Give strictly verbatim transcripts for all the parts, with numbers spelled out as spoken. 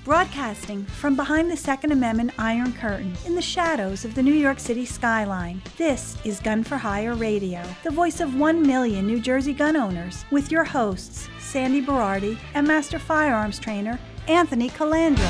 Broadcasting from behind the Second Amendment Iron Curtain in the shadows of the New York City skyline, this is Gun for Hire Radio, the voice of one million New Jersey gun owners, with your hosts, Sandy Berardi and Master Firearms Trainer, Anthony Calandra.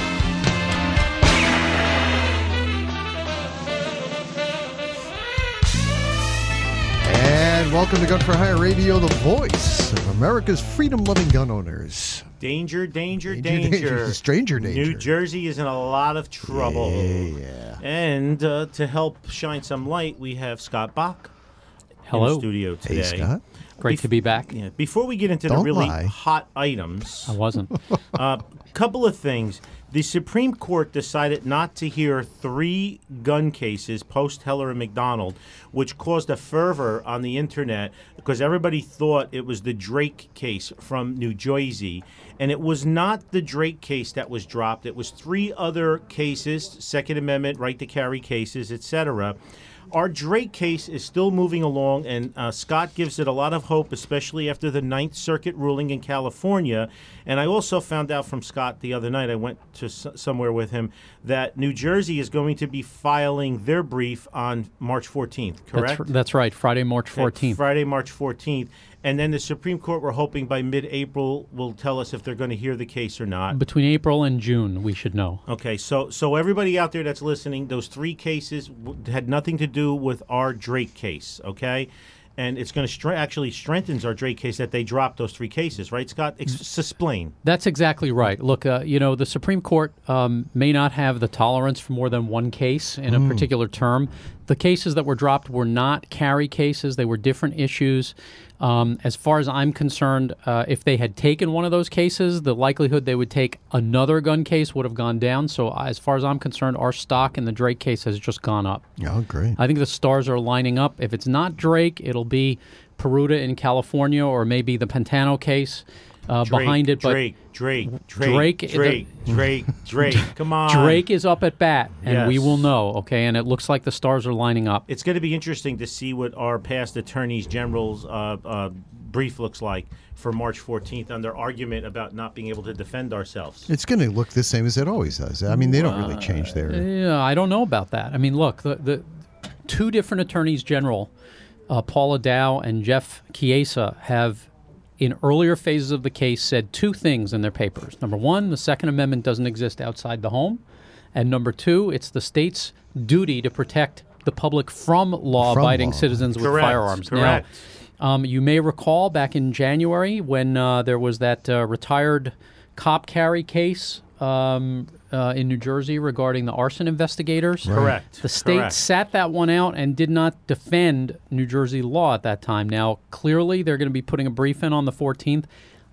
And welcome to Gun for Hire Radio, the voice of America's freedom-loving gun owners. Danger, danger, Danger, danger. danger. Stranger danger. New Jersey is in a lot of trouble. Yeah, yeah. And uh, to help shine some light, we have Scott Bach Hello. in the studio today. Hey, Scott. Great Bef- to be back. Yeah, before we get into Don't the really lie. hot items, I wasn't. a uh, couple of things. The Supreme Court decided not to hear three gun cases post Heller and McDonald, which caused a fervor on the internet because everybody thought it was the Drake case from New Jersey. And it was not the Drake case that was dropped. It was three other cases, Second Amendment, right to carry cases, et cetera. Our Drake case is still moving along, and uh, Scott gives it a lot of hope, especially after the Ninth Circuit ruling in California. And I also found out from Scott the other night, I went to s- somewhere with him, that New Jersey is going to be filing their brief on March fourteenth, correct? That's, that's right, Friday, March Okay, fourteenth. Friday, March fourteenth. And then the Supreme Court, we're hoping by mid-April, will tell us if they're going to hear the case or not. Between April and June, we should know. Okay, so so everybody out there that's listening, those three cases w- had nothing to do with our Drake case, okay? And it's going to stre- actually strengthens our Drake case that they dropped those three cases, right, Scott? Ex- explain. That's exactly right. Look, uh, you know, the Supreme Court um, may not have the tolerance for more than one case in a particular term. The cases that were dropped were not carry cases. They were different issues. Um, as far as I'm concerned, uh, if they had taken one of those cases, the likelihood they would take another gun case would have gone down. So uh, as far as I'm concerned, our stock in the Drake case has just gone up. Oh, great. I think the stars are lining up. If it's not Drake, it'll be Peruta in California or maybe the Pantano case uh, Drake, behind it. But Drake, Drake, Drake, Drake- Drake, Drake, Drake. Come on. Drake is up at bat, and we Yes. will know, okay? And it looks like the stars are lining up. It's going to be interesting to see what our past attorneys general's uh, uh, brief looks like for March fourteenth on their argument about not being able to defend ourselves. It's going to look the same as it always does. I mean, they don't really change their... Yeah, I don't know about that. I mean, look, the, the two different attorneys general, uh, Paula Dow and Jeff Chiesa, have in earlier phases of the case said two things in their papers. Number one, the Second Amendment doesn't exist outside the home. And number two, it's the state's duty to protect the public from law-abiding law. citizens with Correct, firearms. correct. Now, um, you may recall back in January when uh, there was that uh, retired cop carry case um, uh, in New Jersey regarding the arson investigators. Correct. The state Correct. sat that one out and did not defend New Jersey law at that time. Now, clearly, they're going to be putting a brief in on the fourteenth.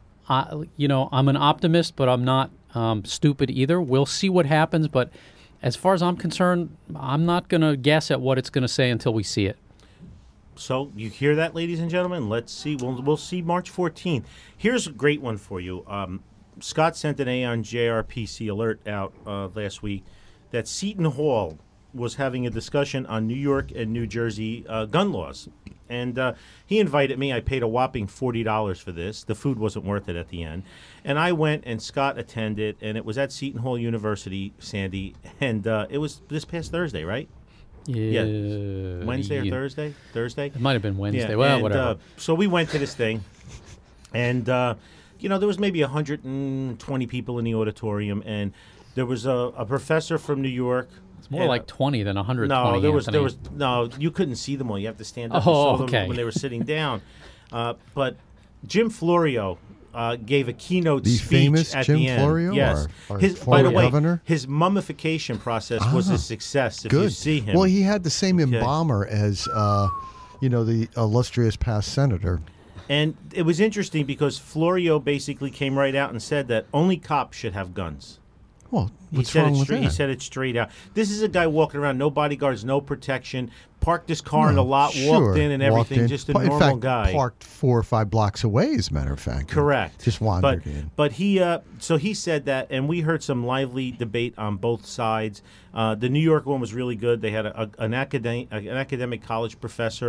Uh, you know, I'm an optimist, but I'm not um, stupid either. We'll see what happens, but as far as I'm concerned, I'm not going to guess at what it's going to say until we see it. So you hear that, ladies and gentlemen? Let's see. We'll, we'll see March fourteenth. Here's a great one for you. Um, Scott sent an A on J R P C alert out uh, last week that Seton Hall was having a discussion on New York and New Jersey uh, gun laws. And uh, he invited me. I paid a whopping forty dollars for this. The food wasn't worth it at the end. And I went, and Scott attended, and it was at Seton Hall University, Sandy. And uh, it was this past Thursday, right? Yeah. Wednesday or yeah. Thursday? Thursday? It might have been Wednesday. Yeah, well, and, whatever. Uh, so we went to this thing, and uh, you know there was maybe one hundred twenty people in the auditorium, and there was a, a professor from New York. It's more and- like twenty than one hundred twenty. No, there was there Anthony. was no. You couldn't see them all. You have to stand up Oh, and show okay. them when they were sitting down. Uh, but Jim Florio uh, gave a keynote The speech famous at Jim the end. Florio, Yes. our- our his, by former the way, governor? his mummification process was Ah, a success. If Good. you see him, Well, he had the same Okay. embalmer as, uh, you know, the illustrious past senator. And it was interesting because Florio basically came right out and said that only cops should have guns. Well, He what's said wrong it with straight, that? He said it straight out. This is a guy walking around, no bodyguards, no protection, parked his car in No, the lot, sure, walked in and walked everything, in. just a Pa- normal in fact, guy. parked four or five blocks away, as a matter of fact. Correct. Just wandered but, in. But he, uh, so he said that, and we heard some lively debate on both sides. Uh, the New York one was really good. They had a, a, an, academic, an academic college professor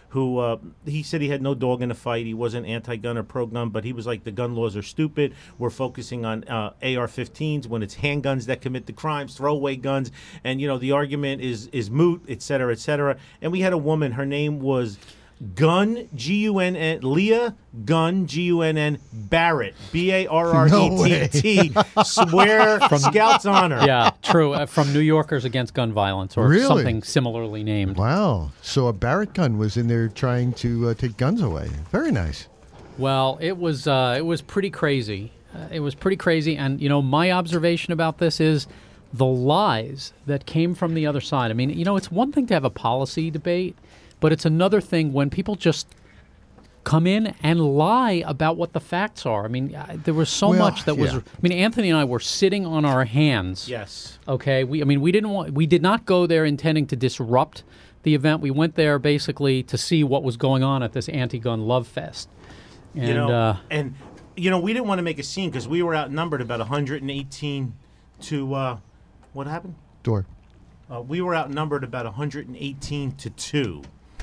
who uh, he said he had no dog in the fight. He wasn't anti-gun or pro-gun, but he was like, the gun laws are stupid. We're focusing on uh, A R fifteens when it's handguns that commit the crimes, throwaway guns, and you know the argument is is moot, et cetera, et cetera. And we had a woman. Her name was Gun, G U N N, Leah Gunn, G U N N, Barrett, B A R R E T T, swear from Scout's honor. Yeah, true. Uh, from New Yorkers Against Gun Violence, or Really? something similarly named. Wow. So a Barrett gun was in there trying to uh, take guns away. Very nice. Well, it was uh, it was pretty crazy. Uh, it was pretty crazy, and you know, my observation about this is the lies that came from the other side. I mean, you know, it's one thing to have a policy debate, but it's another thing when people just come in and lie about what the facts are. I mean, uh, there was so Well, much that was. yeah. I mean, Anthony and I were sitting on our hands. Yes. Okay. We. I mean, we didn't want. We did not go there intending to disrupt the event. We went there basically to see what was going on at this anti-gun love fest. And You know, uh, and you know, we didn't want to make a scene because we were outnumbered about one hundred eighteen to uh, what happened? Door. Uh, we were outnumbered about one hundred eighteen to two.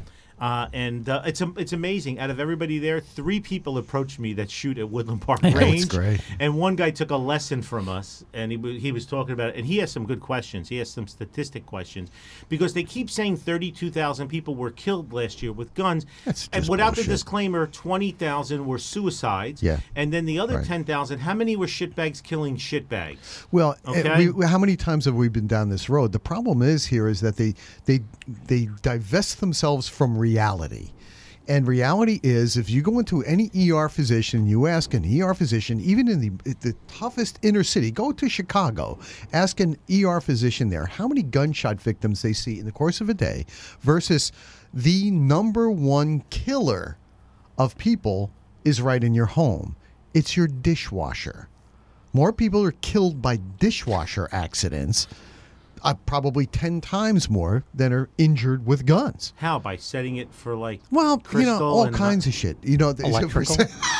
Uh, and uh, it's it's amazing. Out of everybody there, three people approached me that shoot at Woodland Park Range. great. And one guy took a lesson from us, and he w- he was talking about it. And he has some good questions. He has some statistic questions because they keep saying thirty-two thousand people were killed last year with guns, That's and just without bullshit. the disclaimer, twenty thousand were suicides. Yeah. And then the other Right. ten thousand, how many were shitbags killing shitbags? Well, uh, Okay. we, how many times have we been down this road? The problem is here is that they they they divest themselves from reality. And reality is, if you go into any E R physician, you ask an E R physician, even in the the toughest inner city, go to Chicago, ask an E R physician there how many gunshot victims they see in the course of a day versus the number one killer of people is right in your home. It's your dishwasher. More people are killed by dishwasher accidents, uh, probably ten times more than are injured with guns. How? By setting it for like Well, you know, crystal all and kinds of shit. You know, there's- Electrical?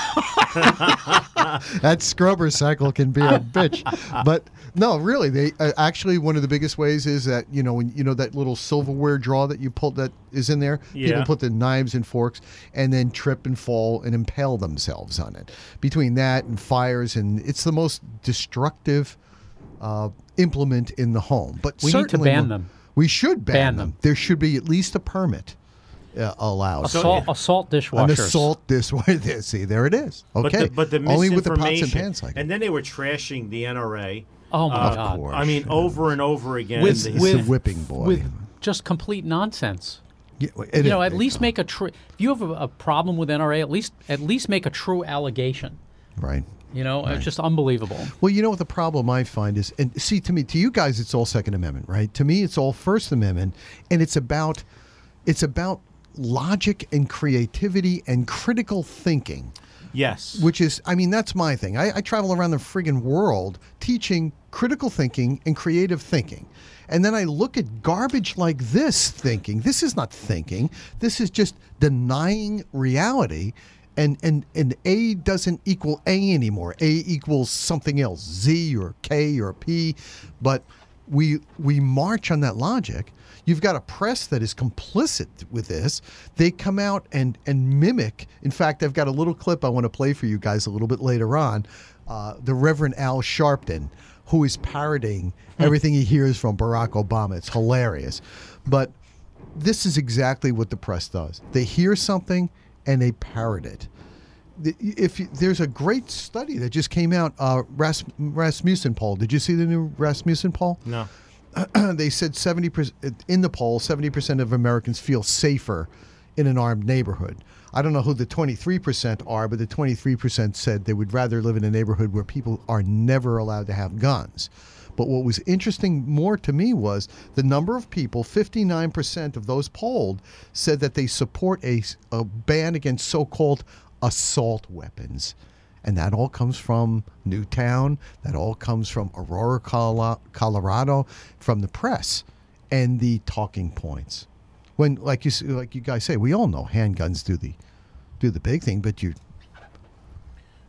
that scrubber cycle can be a bitch. But no, really, they uh, actually one of the biggest ways is that you know when you know that little silverware drawer that you pull that is in there. Yeah. People put the knives and forks and then trip and fall and impale themselves on it. Between that and fires, and it's the most destructive uh, implement in the home. But We need to certainly ban we- them. We should ban, Ban them. them. There should be at least a permit uh, allowed. assault, assault An dishwashers. assault this way. There, see, there it is. But Okay, the, but the only with the pots and misinformation, pans like and then they were trashing the N R A. Oh my Of God! course. I mean, over and over again. With the- It's with the whipping boy. with just complete nonsense. Yeah, it You know, is at big least time. make a true. If you have a, a problem with N R A, at least at least make a true allegation. right. You know, it's just unbelievable. Well, you know what the problem I find is, and see, to me, to you guys, it's all Second Amendment, right? To me, it's all First Amendment, and it's about, it's about logic and creativity and critical thinking. yes. Which is, I mean, that's my thing. I, I travel around the friggin' world teaching critical thinking and creative thinking. And then I look at garbage like this thinking. This is not thinking. This is just denying reality. And, and, and A doesn't equal A anymore. A equals something else, Z or K or P. But we, we march on that logic. You've got a press that is complicit with this. They come out and, and mimic. In fact, I've got a little clip I want to play for you guys a little bit later on. Uh, the Reverend Al Sharpton, who is parodying everything he hears from Barack Obama. It's hilarious. But this is exactly what the press does. They hear something and they parrot it. The- If you, there's a great study that just came out, uh, Ras, Rasmussen poll. Did you see the new Rasmussen poll? no. They said seventy percent in the poll, seventy percent of Americans feel safer in an armed neighborhood. I don't know who the twenty-three percent are, but the twenty-three percent said they would rather live in a neighborhood where people are never allowed to have guns. But what was interesting more to me was the number of people, fifty-nine percent of those polled, said that they support a, a ban against so-called assault weapons. And that all comes from Newtown. That all comes from Aurora, Colo- Colorado, from the press and the talking points. When, like you s- like you guys say, we all know handguns do the do the big thing, but you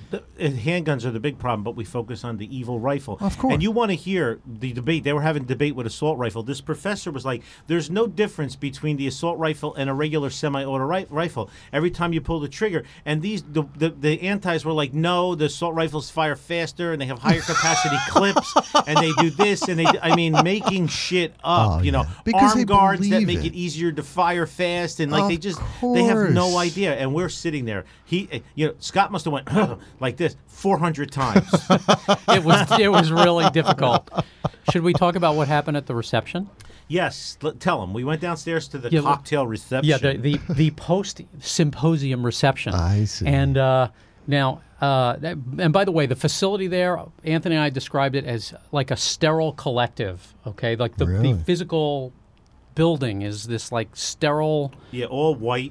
the, uh, handguns are the big problem, but we focus on the evil rifle. Of course. And you want to hear the debate. They were having a debate with assault rifle. This professor was like, there's no difference between the assault rifle and a regular semi-auto ri- rifle. Every time you pull the trigger. And these the, the, the antis were like, no, the assault rifles fire faster, and they have higher capacity clips, and they do this, and they, I mean, making shit up, Oh, you know. yeah. Because they Arm guards that believe make it. it easier to fire fast, and like Of they just, they have no course. idea. And we're sitting there. He, uh, you know, Scott must have went like this four hundred times. It was it was really difficult. Should we talk about what happened at the reception? Yes, l- tell him. We went downstairs to the Yeah, look- cocktail reception. Yeah, the the, the post symposium reception. I see. And uh, now, uh, that, and by the way, the facility there, Anthony and I described it as like a sterile collective. Okay, like the, Really? the physical building is this like sterile, Yeah, all white.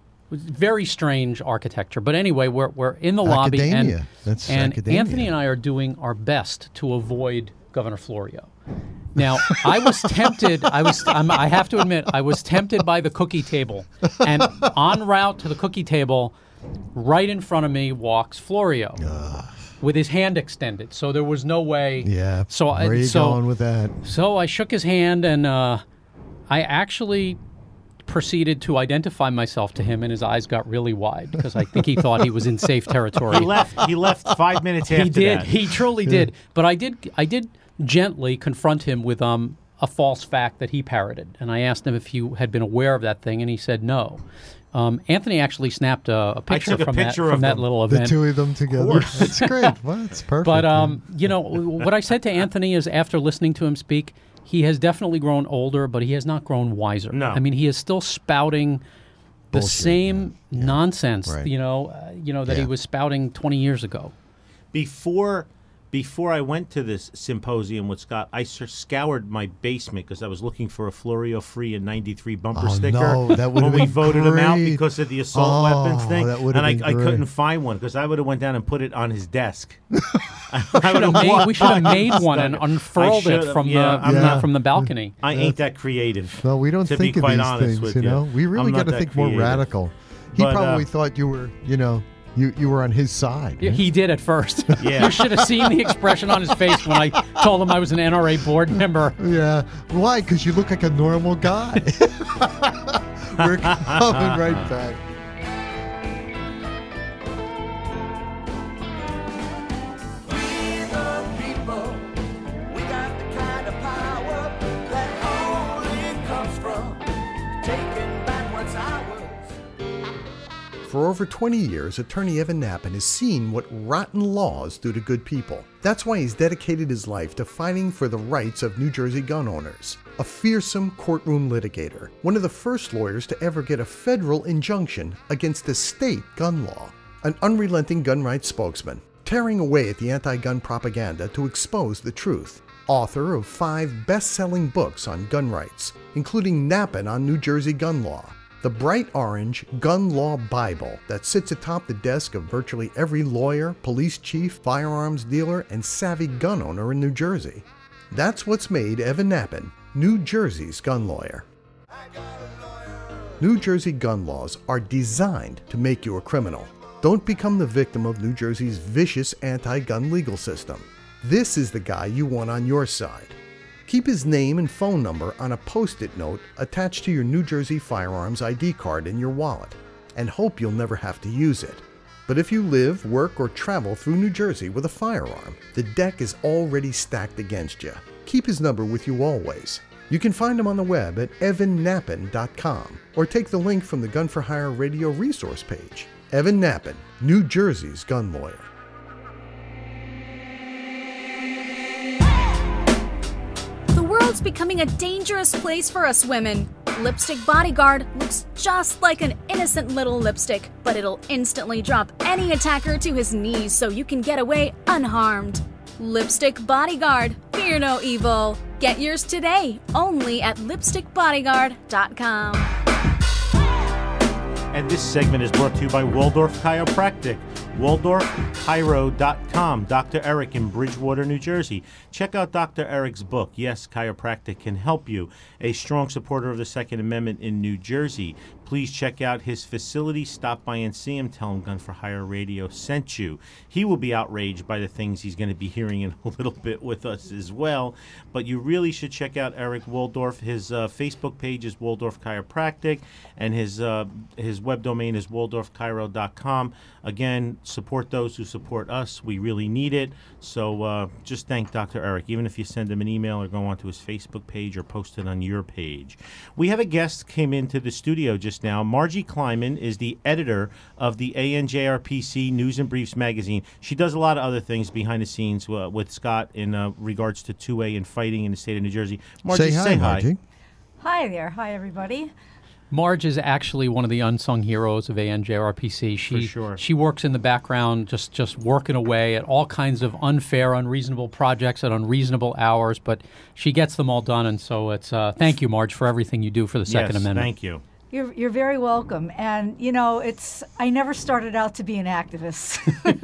very strange architecture. But anyway, we're we're in the lobby, Academia. and That's and academia. Anthony and I are doing our best to avoid Governor Florio. Now, I was tempted. I was. I'm, I have to admit, I was tempted by the cookie table, and en route to the cookie table, right in front of me walks Florio with his hand extended. So there was no way. Yeah. So I- where are you so- going with that? So I shook his hand, and uh, I actually proceeded to identify myself to him, and his eyes got really wide because I think he thought he was in safe territory. He left. He left five minutes after He did. that. He truly did. But I did. I did gently confront him with um, a false fact that he parroted, and I asked him if he had been aware of that thing, and he said no. Um, Anthony actually snapped a, a picture took a from picture that of from that them. little The event. two of them together. That's great. Well, that's perfect. But yeah. um, you know, what I said to Anthony is, after listening to him speak, he has definitely grown older, but he has not grown wiser. No. I mean, he is still spouting the Bullshit, same nonsense, Right. you know, uh, you know that he Yeah. was spouting twenty years ago. Before before I went to this symposium with Scott, I s- scoured my basement because I was looking for a Florio Free in ninety-three bumper Oh, sticker no, that when would've we been voted him out great. because of the assault Oh, weapons thing. that And would've I, been I great. couldn't find one because I would have went down and put it on his desk. I Should have would've made- walked we should have by made one and stuck it. unfurled I it should've, from yeah, the I'm Yeah. not. from the balcony. I ain't that creative. No, we don't to think be of quite these honest things, with you you. know. We really I'm got not to that think more creative. radical. He But, probably uh, thought you were, you know, you, you were on his side. Yeah, he did at first. Yeah. You should have seen the expression on his face when I told him I was an N R A board member. Yeah. Why? Because you look like a normal guy. We're coming right back. We the people, we got the kind of power that only comes from taking back what's ours. For over twenty years, attorney Evan Nappen has seen what rotten laws do to good people. That's why he's dedicated his life to fighting for the rights of New Jersey gun owners. A fearsome courtroom litigator, one of the first lawyers to ever get a federal injunction against a state gun law. An unrelenting gun rights spokesman, tearing away at the anti-gun propaganda to expose the truth. Author of five best-selling books on gun rights, including Nappen on New Jersey gun law, the bright orange Gun Law Bible that sits atop the desk of virtually every lawyer, police chief, firearms dealer, and savvy gun owner in New Jersey. That's what's made Evan Nappen New Jersey's gun lawyer. New Jersey gun laws are designed to make you a criminal. Don't become the victim of New Jersey's vicious anti-gun legal system. This is the guy you want on your side. Keep his name and phone number on a post-it note attached to your New Jersey firearms I D card in your wallet, and hope you'll never have to use it. But if you live, work, or travel through New Jersey with a firearm, the deck is already stacked against you. Keep his number with you always. You can find him on the web at evan nappen dot com or take the link from the Gun for Hire radio resource page. Evan Nappen, New Jersey's gun lawyer. The world's becoming a dangerous place for us women. Lipstick Bodyguard looks just like an innocent little lipstick, but it'll instantly drop any attacker to his knees so you can get away unharmed. Lipstick Bodyguard, fear no evil. Get yours today, only at lipstick bodyguard dot com. And this segment is brought to you by Waldorf Chiropractic. Waldorf Chiro dot com. Doctor Eric in Bridgewater, New Jersey. Check out Doctor Eric's book, Yes, Chiropractic Can Help You. A strong supporter of the Second Amendment in New Jersey. please check out his facility. Stop by and see him. Tell him Gun for Hire Radio sent you. He will be outraged by the things he's going to be hearing in a little bit with us as well. But you really should check out Eric Waldorf. His uh, Facebook page is Waldorf Chiropractic, and his uh, his web domain is waldorf chiro dot com. Again, support those who support us. We really need it. So uh, just thank Doctor Eric, even if you send him an email or go onto his Facebook page or post it on your page. We have a guest came into the studio just now. Margie Kleiman is the editor of the A N J R P C News and Briefs magazine. She does a lot of other things behind the scenes uh, with Scott in uh, regards to two A and fighting in the state of New Jersey. Margie, say hi, say hi. Margie. Hi there. Hi, everybody. Marge is actually one of the unsung heroes of A N J R P C. She, For sure. She works in the background, just, just working away at all kinds of unfair, unreasonable projects at unreasonable hours, but she gets them all done. And so it's uh, thank you, Marge, for everything you do for the Second yes, Amendment. Thank you. You're, you're very welcome. And, you know, it's, I never started out to be an activist.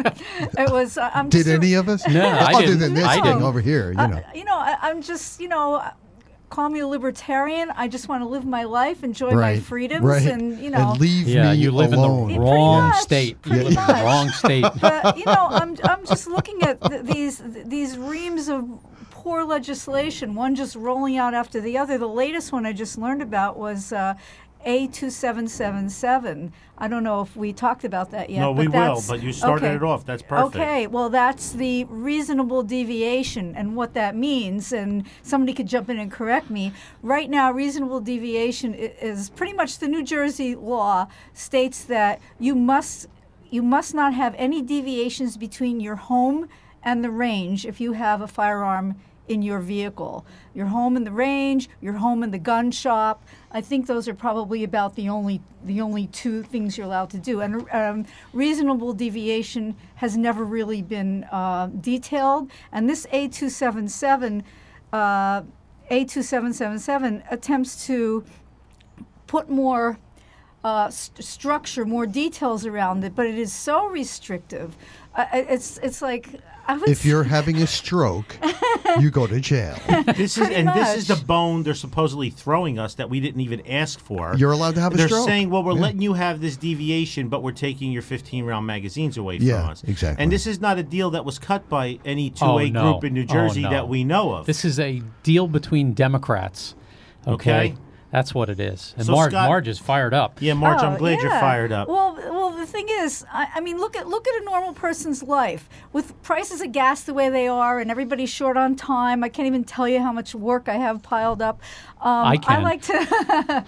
It was, uh, I'm Did just a- any of us? No, I Other didn't. than this I thing didn't. over here, you know. Uh, you know, I, I'm just, you know, call me a libertarian. I just want to live my life, enjoy my right, freedoms, right. and, you know. and leave Yeah, me you live alone. in Yeah, the pretty wrong much, state. pretty You live in the much. wrong state. But, you know, I'm, I'm just looking at th- these these reams of poor legislation, one just rolling out after the other. The latest one I just learned about was uh, A two seven seven seven. I don't know if we talked about that yet. No, but we will, that's- but you started okay. it off. That's perfect. Okay, well, that's the reasonable deviation and what that means, and somebody could jump in and correct me. Right now, reasonable deviation i- is pretty much the New Jersey law states that you must you must not have any deviations between your home and the range if you have a firearm in your vehicle. Your home and the range, your home and the gun shop. I think those are probably about the only the only two things you're allowed to do. And um, reasonable deviation has never really been uh, detailed. And this A two seventy-seven, uh, A two seven seven seven attempts to put more uh, st- structure, more details around it, but it is so restrictive. Uh, it's it's like I would If you're say- having a stroke, you go to jail. This is Pretty and this is the much. bone they're supposedly throwing us that we didn't even ask for. You're allowed to have a They're stroke. saying, well, we're Yeah. letting you have this deviation, but we're taking your fifteen round magazines away from Yeah, us. exactly. And this is not a deal that was cut by any two A Oh, no. group in New Oh, Jersey no. that we know of. This is a deal between Democrats. Okay. Okay. That's what it is. And So, Marge, Scott- Marge is fired up. yeah, Marge, I'm Oh, glad you're yeah. fired up. Well, well, the thing is, I, I mean, look at look at a normal person's life with prices of gas the way they are, and everybody's short on time. I can't even tell you how much work I have piled up. Um, I can. like to.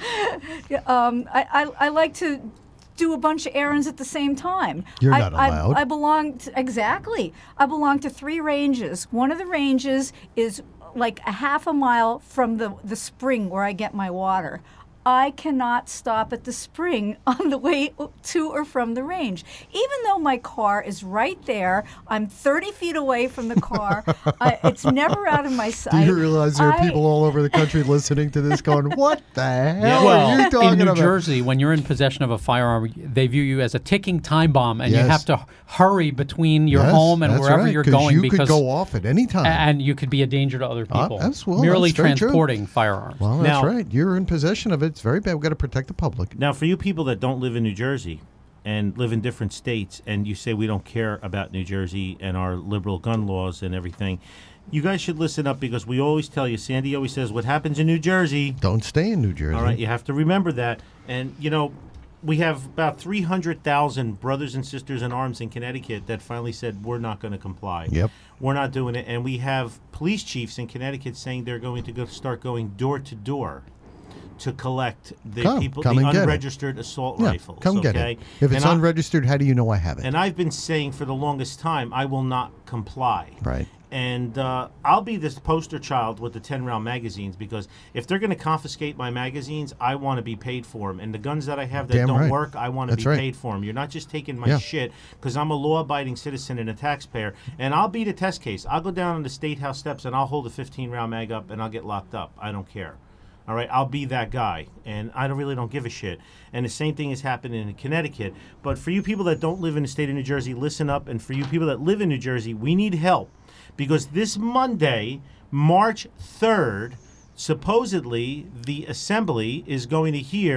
um, I, I I like to do a bunch of errands at the same time. You're I, not I- allowed. I, belong to, exactly. I belong to three ranges. One of the ranges is like a half a mile from the the spring where I get my water. I cannot stop at the spring on the way to or from the range. Even though my car is right there, I'm thirty feet away from the car. I, it's never out of my Do sight. you realize there are I- people all over the country listening to this going, what the hell well, are you talking in New about? Jersey, when you're in possession of a firearm, they view you as a ticking time bomb, and you Yes. have to hurry between your Yes, home and that's wherever right, you're 'cause going you because could go off at any time. and you could be a danger to other Uh, people. that's- well, merely that's very true. transporting firearms. well, that's Now- right. You're in possession of it. It's very bad. We've got to protect the public. Now, for you people that don't live in New Jersey and live in different states, and you say we don't care about New Jersey and our liberal gun laws and everything, you guys should listen up because we always tell you, Sandy always says, what happens in New Jersey, Don't stay in New Jersey. all right, you have to remember that. And, you know, we have about three hundred thousand brothers and sisters in arms in Connecticut that finally said, we're not going to comply. Yep. We're not doing it. And we have police chiefs in Connecticut saying they're going to go start going door to door to collect the Come, people, come the and get it. unregistered assault Yeah, rifles. come okay? get it. If it's And I- unregistered, how do you know I have it? And I've been saying for the longest time, I will not comply. Right. And uh, I'll be this poster child with the ten round magazines because if they're going to confiscate my magazines, I want to be paid for them. And the guns that I have that Damn don't right. work, I want to That's be right. paid for them. You're not just taking my Yeah. shit because I'm a law abiding citizen and a taxpayer. And I'll be the test case. I'll go down on the State House steps and I'll hold a fifteen round mag up and I'll get locked up. I don't care. All right, I'll be that guy, and I don't really don't give a shit. And the same thing is happening in Connecticut. But for you people that don't live in the state of New Jersey, listen up. And for you people that live in New Jersey, we need help because this Monday, March third, supposedly the Assembly is going to hear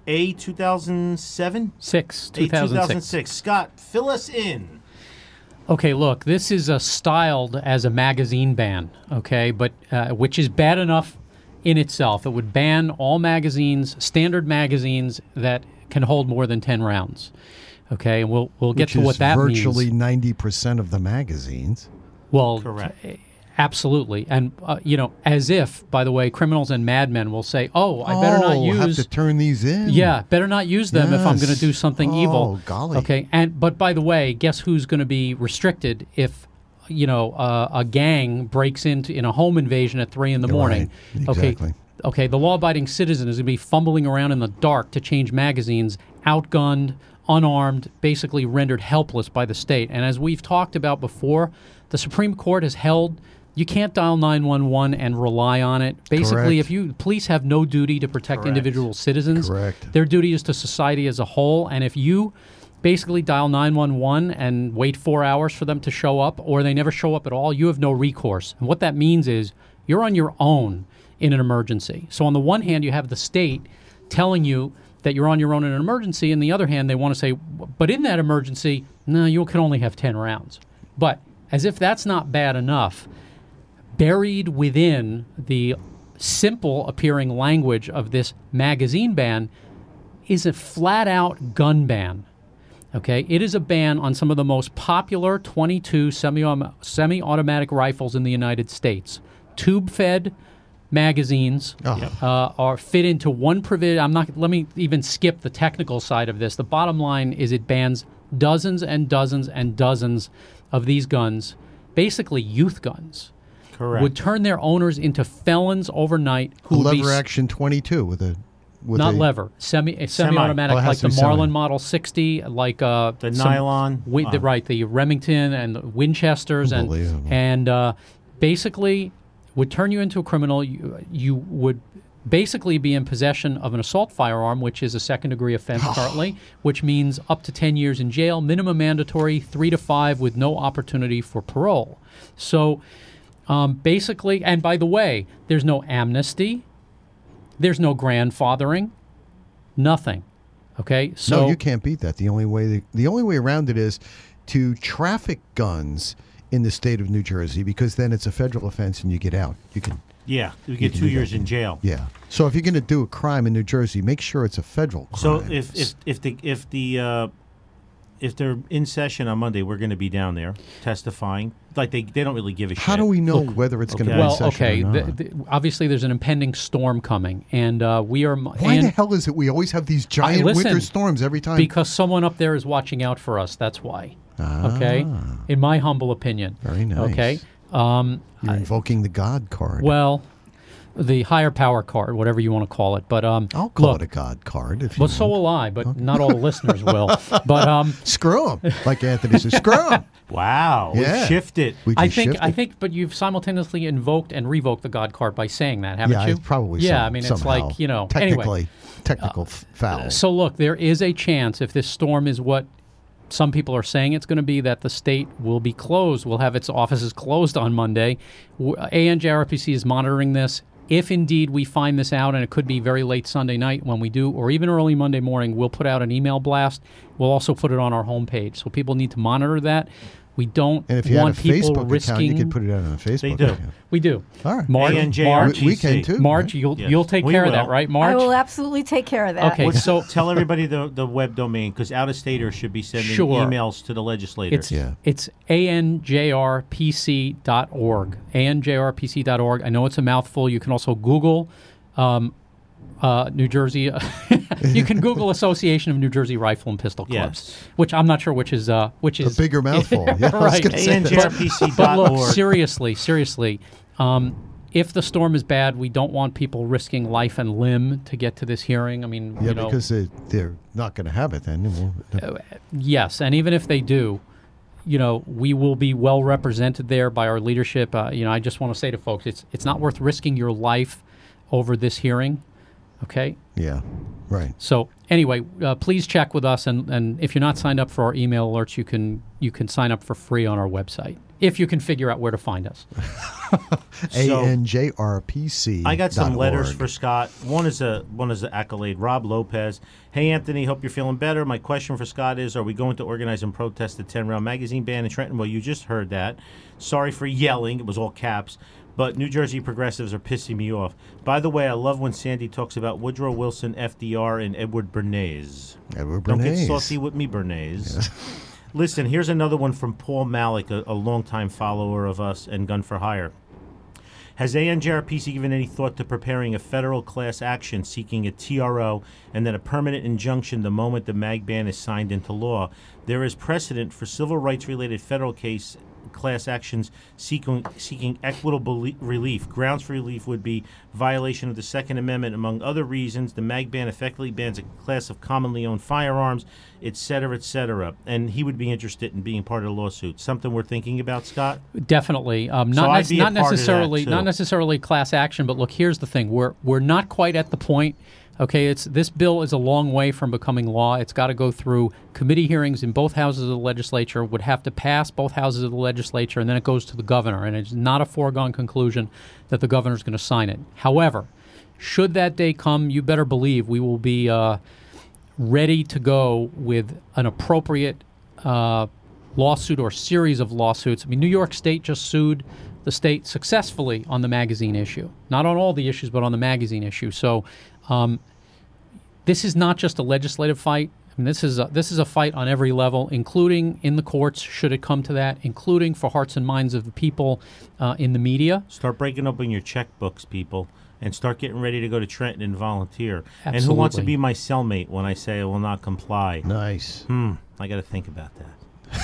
A two thousand seven? Six, A two thousand six. two thousand six. Scott, fill us in. Okay, look, this is uh, styled as a magazine ban, okay, but uh, which is bad enough in itself. It would ban all magazines, standard magazines that can hold more than ten rounds. Okay, and we'll we'll get Which to is what that virtually means. ninety percent of the magazines. Well, Correct. uh, absolutely, and uh, you know, as if, by the way, criminals and madmen will say, "Oh, I better not Oh, use." have to turn these in. Yeah, better not use them if I'm going to Yes. do something Oh, evil. golly. Okay, and but by the way, guess who's going to be restricted if you know uh, a gang breaks into in a home invasion at three in the You're morning? right. Okay, Exactly. okay, the law-abiding citizen is going to be fumbling around in the dark to change magazines, outgunned, unarmed, basically rendered helpless by the state. And as we've talked about before, the Supreme Court has held you can't dial nine one one and rely on it. Basically, Correct. if you police have no duty to protect Correct. individual citizens, Correct. their duty is to society as a whole. And if you basically dial nine one one and wait four hours for them to show up, or they never show up at all, you have no recourse. And what that means is you're on your own in an emergency. So on the one hand, you have the state telling you that you're on your own in an emergency. On the other hand, they want to say, but in that emergency, no, you can only have ten rounds. But as if that's not bad enough, buried within the simple appearing language of this magazine ban is a flat out gun ban. Okay, it is a ban on some of the most popular twenty-two semi semi-automatic rifles in the United States. Tube-fed magazines Oh. uh, are fit into one provision. I'm not. Let me even skip the technical side of this. The bottom line is it bans dozens and dozens and dozens of these guns, basically youth guns. Correct. Would turn their owners into felons overnight. Who A would be lever s- action twenty-two with a with not a, lever, semi, a semi-automatic, Oh, it has like to the be semi. Marlin Model sixty, like uh, The some- nylon? wi- the, Wow. right? The Remington and the Winchesters, and Unbelievable. and uh, basically would turn you into a criminal. You, you would basically be in possession of an assault firearm, which is a second-degree offense currently, which means up to ten years in jail, minimum mandatory three to five, with no opportunity for parole. So. Um, basically, and by the way, there's no amnesty, there's no grandfathering, nothing. Okay, so no, you can't beat that. The only way the only way around it is to traffic guns in the state of New Jersey, because then it's a federal offense and you get out. You can Yeah, you get can two do that. years in jail. yeah. So if you're going to do a crime in New Jersey, make sure it's a federal crime. So if if if the if the uh, if they're in session on Monday, we're going to be down there testifying. Like they they don't really give a shit. how do we know whether it's going to okay. be in well, session okay. or The, not? the, obviously, there's an impending storm coming, and uh, we are. Why and the hell is it we always have these giant listen, winter storms every time? Because someone up there is watching out for us. That's why. Okay, in my humble opinion. Ah. Very nice. Okay. Um, You're invoking the God card. well, the higher power card, whatever you want to call it, but um, I'll call look, it a God card if you well, so want. will I, but not all the listeners will. But um, Screw him, like Anthony says. Screw him. Wow, Yeah. we shifted. We I just think shifted. I think, but you've simultaneously invoked and revoked the God card by saying that, haven't yeah, you? I probably. Yeah, some- I mean, somehow. it's like you know. technically, Anyway, technical f- foul. so look, there is a chance if this storm is what some people are saying it's going to be, that the state will be closed. Will have its offices closed on Monday. W- A N J R P C is monitoring this. If indeed we find this out, and it could be very late Sunday night when we do, or even early Monday morning, we'll put out an email blast. We'll also put it on our homepage, so people need to monitor that. We don't and if you had a want people Facebook risking. account, you could put it out on a Facebook They do. account. we do. All right. March, A N J R March, P C. We, we can too. March, right? you'll Yes. you'll take We care of that, will. right, I March? will absolutely take care of that. Okay, Well, so tell everybody the, the web domain, because out-of-staters should be sending Sure. emails to the legislators. It's Yeah. it's A N J R P C dot org. A N J R P C dot org. I know it's a mouthful. You can also Google um, uh, New Jersey. You can Google Association of New Jersey Rifle and Pistol Clubs, Yes. which I'm not sure which is uh, which A is bigger mouthful. Yeah, I was right. gonna say A N J R P C that. But look, dot org. seriously, seriously. Um, if the storm is bad, we don't want people risking life and limb to get to this hearing. I mean, Yeah, you know, because they, they're not going to have it then. It won't- yes, and even if they do, you know, we will be well represented there by our leadership. Uh, you know, I just want to say to folks, it's it's not worth risking your life over this hearing. Okay? Yeah, right. So anyway, uh, please check with us, and, and if you're not signed up for our email alerts, you can you can sign up for free on our website if you can figure out where to find us. A N J R P C. I got some letters for Scott. One is a one is an accolade. Rob Lopez. Hey Anthony, hope you're feeling better. My question for Scott is: are we going to organize and protest the ten round magazine ban in Trenton? Well, you just heard that. Sorry for yelling. It was all caps. But New Jersey progressives are pissing me off. By the way, I love when Sandy talks about Woodrow Wilson, F D R, and Edward Bernays. Edward Bernays. Don't get saucy with me, Bernays. Yes. Listen, here's another one from Paul Malik, a, a longtime follower of us and Gun for Hire. Has A N J R P C given any thought to preparing a federal class action seeking a T R O and then a permanent injunction the moment the mag ban is signed into law? There is precedent for civil rights-related federal case class actions seeking seeking equitable relief. Grounds for relief would be violation of the Second Amendment, among other reasons. The mag ban effectively bans a class of commonly owned firearms, et cetera, et cetera. And he would be interested in being part of the lawsuit. Something we're thinking about, Scott? Definitely. Um, So not I'd be a not part of that, necessarily too. not necessarily class action, but look, here's the thing: we're we're not quite at the point. Okay, it's this bill is a long way from becoming law. It's got to go through committee hearings in both houses of the legislature, would have to pass both houses of the legislature, and then it goes to the governor. And it's not a foregone conclusion that the governor's going to sign it. However, should that day come, you better believe we will be uh, ready to go with an appropriate uh, lawsuit or series of lawsuits. I mean, New York State just sued the state successfully on the magazine issue. Not on all the issues, but on the magazine issue. So um, this is not just a legislative fight. I mean, this is a, this is a fight on every level, including in the courts, should it come to that, including for hearts and minds of the people uh, in the media. Start breaking open your checkbooks, people, and start getting ready to go to Trenton and volunteer. Absolutely. And who wants to be my cellmate when I say I will not comply? Nice. Hmm. I got to think about that.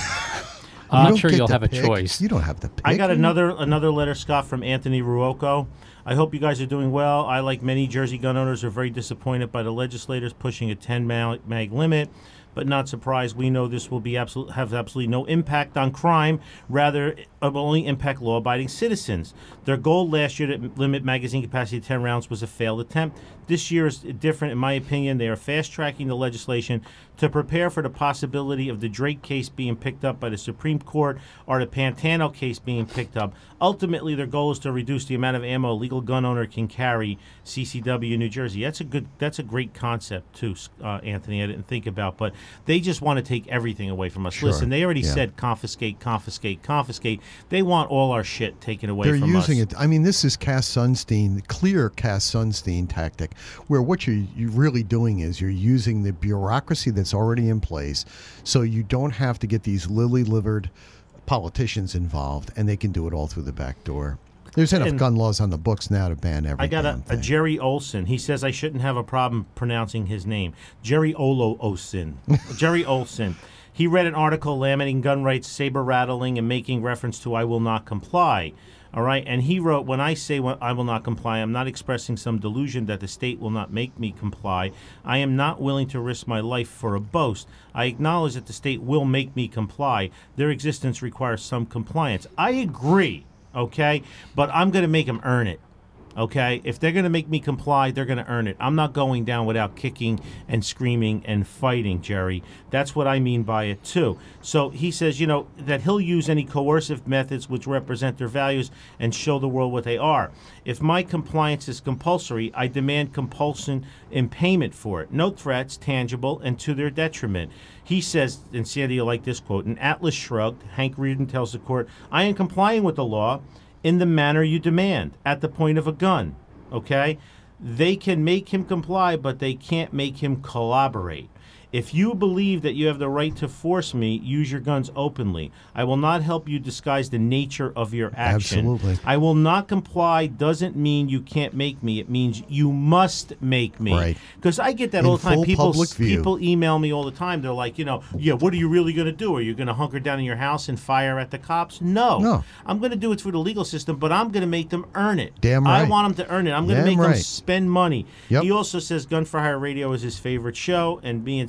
I'm You not don't sure get you'll to have a pick. choice. You don't have to pick. I got another another letter, Scott, from Anthony Ruocco. I hope you guys are doing well. I, like many Jersey gun owners, are very disappointed by the legislators pushing a ten mag, mag limit, but not surprised. We know this will be absolute, have absolutely no impact on crime. Rather, it will only impact law-abiding citizens. Their goal last year to limit magazine capacity to ten rounds was a failed attempt. This year is different, in my opinion. They are fast-tracking the legislation to prepare for the possibility of the Drake case being picked up by the Supreme Court or the Pantano case being picked up. Ultimately, their goal is to reduce the amount of ammo a legal gun owner can carry. C C W, New Jersey. That's a good. That's a great concept too, uh, Anthony. I didn't think about, but they just want to take everything away from us. Sure. Listen, they already Yeah. said confiscate, confiscate, confiscate. They want all our shit taken away They're from us. using it. I mean, this is Cass Sunstein, clear Cass Sunstein tactic, where what you're, you're really doing is you're using the bureaucracy that's already in place, so you don't have to get these lily-livered politicians involved, and they can do it all through the back door. There's enough And gun laws on the books now to ban everything. I got a, a Jerry Olson. He says I shouldn't have a problem pronouncing his name. Jerry Olo Olson. Jerry Olson. He read an article lamenting gun rights, saber rattling, and making reference to I will not comply. All right. And he wrote, when I say well, I will not comply, I'm not expressing some delusion that the state will not make me comply. I am not willing to risk my life for a boast. I acknowledge that the state will make me comply. Their existence requires some compliance. I agree. Okay, but I'm going to make them earn it. Okay, if they're going to make me comply, they're going to earn it. I'm not going down without kicking and screaming and fighting, Jerry. That's what I mean by it, too. So he says, you know, that he'll use any coercive methods which represent their values and show the world what they are. If my compliance is compulsory, I demand compulsion in payment for it. No threats, tangible, and to their detriment. He says, and Sandy, you'll like this quote, an Atlas shrugged. Hank Reardon tells the court, I am complying with the law in the manner you demand, at the point of a gun, okay? They can make him comply, but they can't make him collaborate. If you believe that you have the right to force me, use your guns openly. I will not help you disguise the nature of your action. Absolutely. I will not comply doesn't mean you can't make me. It means you must make me. Right. Because I get that In all the time. full People public view. people email me all the time. They're like, you know, yeah, what are you really going to do? Are you going to hunker down in your house and fire at the cops? No. No. I'm going to do it through the legal system, but I'm going to make them earn it. Damn I right. want them to earn it. I'm going to Damn make them right. spend money. Yep. He also says Gun for Hire Radio is his favorite show, and me and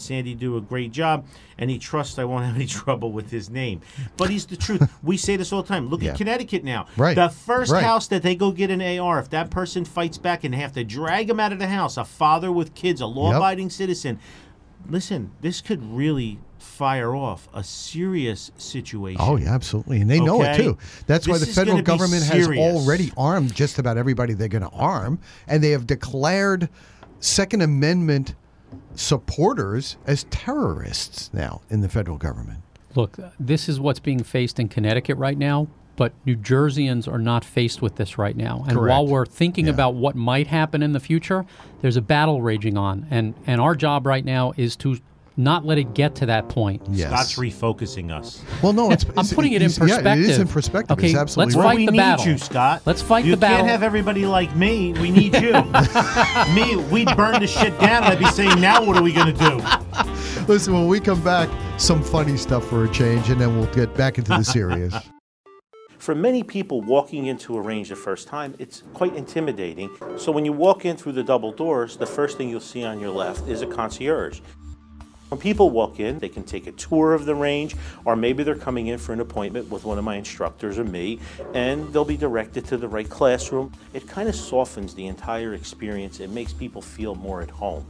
Sandy do a great job, and he trusts I won't have any trouble with his name. But he's the truth. We say this all the time. Look Yeah. at Connecticut now. Right. The first Right. house that they go get an A R, if that person fights back and they have to drag him out of the house, a father with kids, a law-abiding citizen, listen, this could really fire off a serious situation. Oh, yeah, absolutely. And they know it, Okay? too. That's why This the is federal gonna be government has serious. already armed just about everybody they're going to arm. And they have declared Second Amendment supporters as terrorists now in the federal government. Look, this is what's being faced in Connecticut right now, but New Jerseyans are not faced with this right now. And Correct. while we're thinking Yeah. about what might happen in the future, there's a battle raging on. And, and our job right now is to not let it get to that point. Yes. Scott's refocusing us. Well, no, it's. I'm it's- putting it in it's- Yeah, it is in perspective. perspective. Okay, It's absolutely let's right. Well, fight we the need battle. you, Scott. Let's fight you the battle. You can't have everybody like me. We need you. me, we'd burn the shit down. I'd be saying, now what are we going to do? Listen, when we come back, some funny stuff for a change, and then we'll get back into the serious. For many people, walking into a range the first time, it's quite intimidating. So when you walk in through the double doors, the first thing you'll see on your left is a concierge. When people walk in, they can take a tour of the range, or maybe they're coming in for an appointment with one of my instructors or me, and they'll be directed to the right classroom. It kind of softens the entire experience. It makes people feel more at home.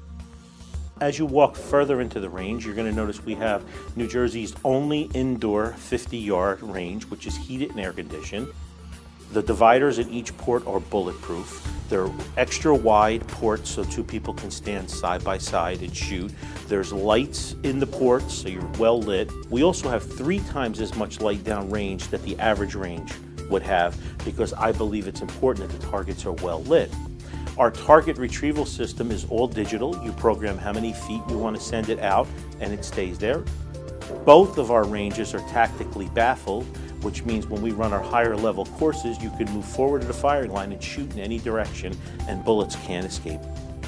As you walk further into the range, you're going to notice we have New Jersey's only indoor fifty-yard range, which is heated and air-conditioned. The dividers at each port are bulletproof. They're extra wide ports so two people can stand side by side and shoot. There's lights in the ports, so you're well lit. We also have three times as much light down range that the average range would have, because I believe it's important that the targets are well lit. Our target retrieval system is all digital. You program how many feet you want to send it out, and it stays there. Both of our ranges are tactically baffled, which means when we run our higher level courses, you can move forward to the firing line and shoot in any direction, and bullets can't escape.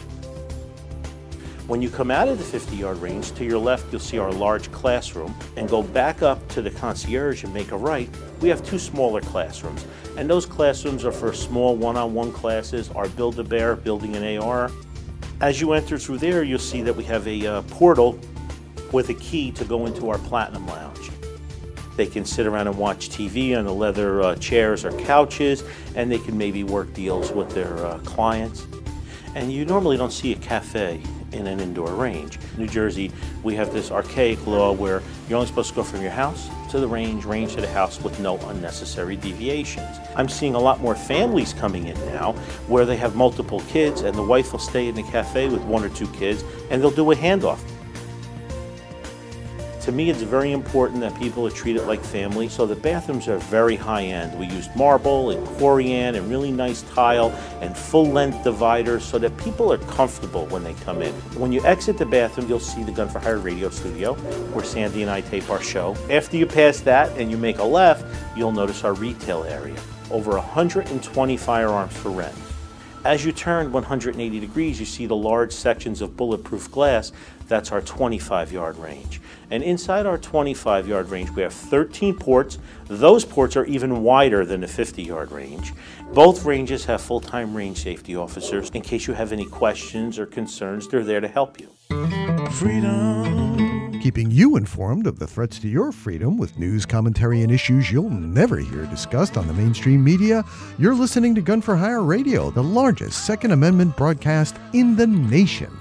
When you come out of the fifty-yard range, to your left you'll see our large classroom, and go back up to the concierge and make a right. We have two smaller classrooms, and those classrooms are for small one-on-one classes, our Build-A-Bear, building an A R. As you enter through there, you'll see that we have a uh, portal with a key to go into our Platinum Lounge. They can sit around and watch T V on the leather uh, chairs or couches, and they can maybe work deals with their uh, clients. And you normally don't see a cafe in an indoor range. New Jersey, we have this archaic law where you're only supposed to go from your house to the range, range to the house with no unnecessary deviations. I'm seeing a lot more families coming in now where they have multiple kids, and the wife will stay in the cafe with one or two kids, and they'll do a handoff. To me, it's very important that people are treated like family, so the bathrooms are very high-end. We use marble and corian and really nice tile and full-length dividers so that people are comfortable when they come in. When you exit the bathroom, you'll see the Gun for Hire radio studio, where Sandy and I tape our show. After you pass that and you make a left, you'll notice our retail area. Over one hundred twenty firearms for rent. As you turn one hundred eighty degrees, you see the large sections of bulletproof glass. That's our twenty-five-yard range. And inside our twenty-five-yard range, we have thirteen ports. Those ports are even wider than the fifty-yard range. Both ranges have full-time range safety officers. In case you have any questions or concerns, they're there to help you. Freedom. Keeping you informed of the threats to your freedom with news, commentary, and issues you'll never hear discussed on the mainstream media. You're listening to Gun for Hire Radio, the largest Second Amendment broadcast in the nation.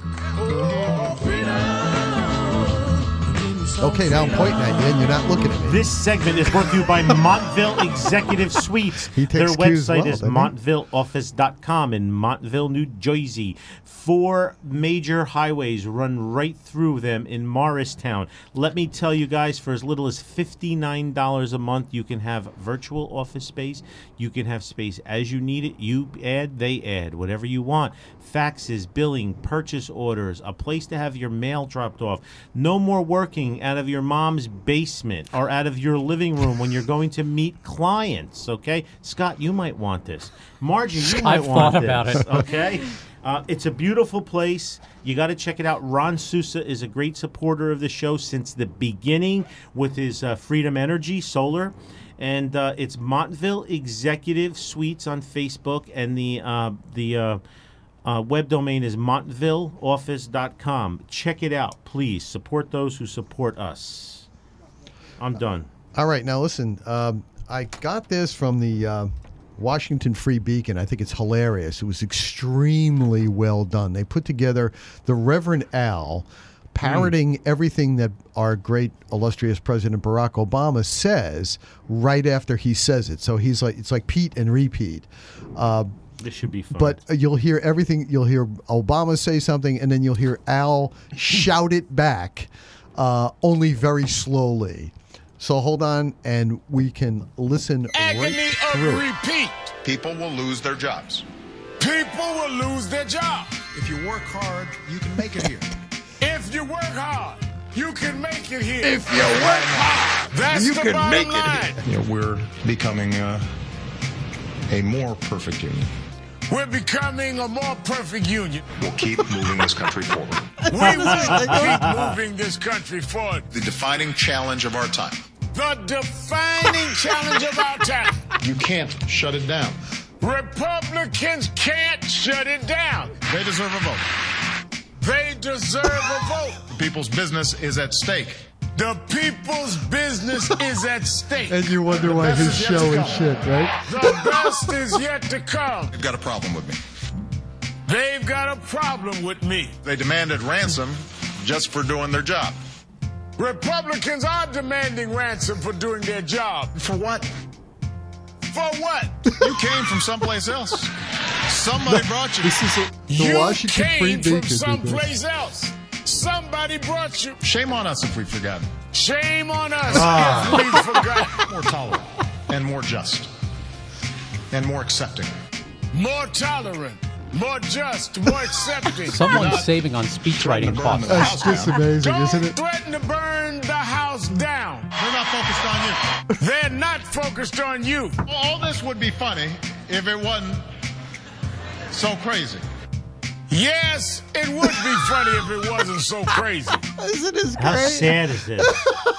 Okay, now I'm pointing at you and you're not looking at me. This segment is brought to you by Montville Executive Suites. He takes Their cues website well, is doesn't he? montville office dot com in Montville, New Jersey. Four major highways run right through them in Morristown. Let me tell you guys, for as little as fifty-nine dollars a month, you can have virtual office space. You can have space as you need it. You add, they add, whatever you want. Faxes, billing, purchase orders, a place to have your mail dropped off. No more working out of your mom's basement or out of your living room when you're going to meet clients, okay? Scott, you might want this. Margie, you might I've want thought this, about it. okay? Uh, it's a beautiful place. You got to check it out. Ron Sousa is a great supporter of the show since the beginning with his uh, Freedom Energy Solar. And uh, it's Montville Executive Suites on Facebook, and the uh, the uh, Uh, web domain is montville office dot com. Check it out, please. Support those who support us. I'm done. All right, now listen. Um, I got this from the uh, Washington Free Beacon. I think it's hilarious. It was extremely well done. They put together the Reverend Al parroting mm. everything that our great illustrious President Barack Obama says right after he says it. So he's like, it's like Pete and repeat. Uh, This should be fun. But uh, you'll hear everything. You'll hear Obama say something, and then you'll hear Al shout it back, uh, only very slowly. So hold on, and we can listen Agony right of through. repeat. People will lose their jobs. People will lose their job. If you work hard, you can make it here. If you work hard, you can make it here. If you work hard, That's you the can bottom make line. it here. You know, we're becoming uh, a more perfect union. We're becoming a more perfect union. We'll keep moving this country forward. We will keep moving this country forward. The defining challenge of our time. The defining challenge of our time. You can't shut it down. Republicans can't shut it down. They deserve a vote. They deserve a vote. The people's business is at stake. The people's business is at stake. And you wonder why his best is yet show to is come. shit, right? The best is yet to come. They've got a problem with me. They've got a problem with me. They demanded ransom just for doing their job. Republicans are demanding ransom for doing their job. For what? For what? You came from someplace else. Somebody brought you. This is a, the You Washington Free came Beacon. from did this. someplace else. Somebody brought you. Shame on us if we've forgotten. Shame on us if we forgot. More tolerant and more just and more accepting. More tolerant, more just, more accepting. Someone's Not saving on speech writing threaten to burn costs. the That's house just down. amazing, Don't isn't it? threaten to burn the house down. They're not focused on you. They're not focused on you. All this would be funny if it wasn't so crazy. Yes, it would be funny if it wasn't so crazy. Isn't this How great? sad is this?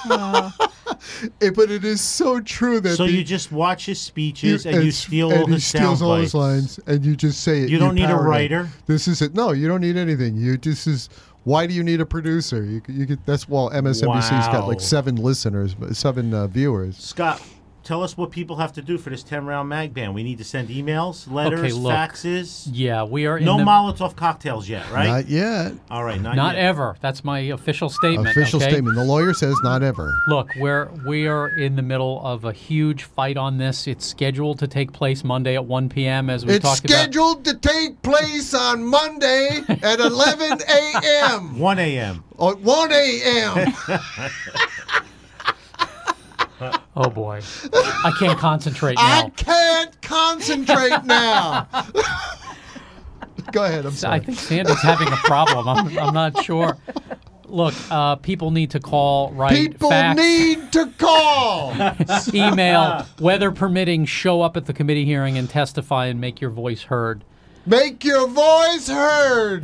It- but it is so true that So the- you just watch his speeches and you and- steal and all he his steals sound all his bites. lines, and you just say it. You don't need a parrot it. writer? This is it. No, you don't need anything. You just is. Why do you need a producer? You you get that's well M S N B C's got Wow. like seven listeners, seven uh, viewers. Scott, tell us what people have to do for this ten round mag ban. We need to send emails, letters, Okay, look. faxes. Yeah, we are in No the, Molotov cocktails yet, right? Not yet. All right, not, not yet. ever. That's my official statement. Official okay? statement. The lawyer says not ever. Look, we're we are in the middle of a huge fight on this. It's scheduled to take place Monday at one p.m. as we It's talked about. scheduled to take place on Monday at eleven a.m. one a.m. or one a.m. Oh boy, I can't concentrate I now. can't concentrate now. Go ahead. I'm sorry. I think Sandy's having a problem. I'm, I'm not sure. Look, uh, people need to call, write, People fax, need to call. email, weather permitting, show up at the committee hearing and testify and make your voice heard. Make your voice heard.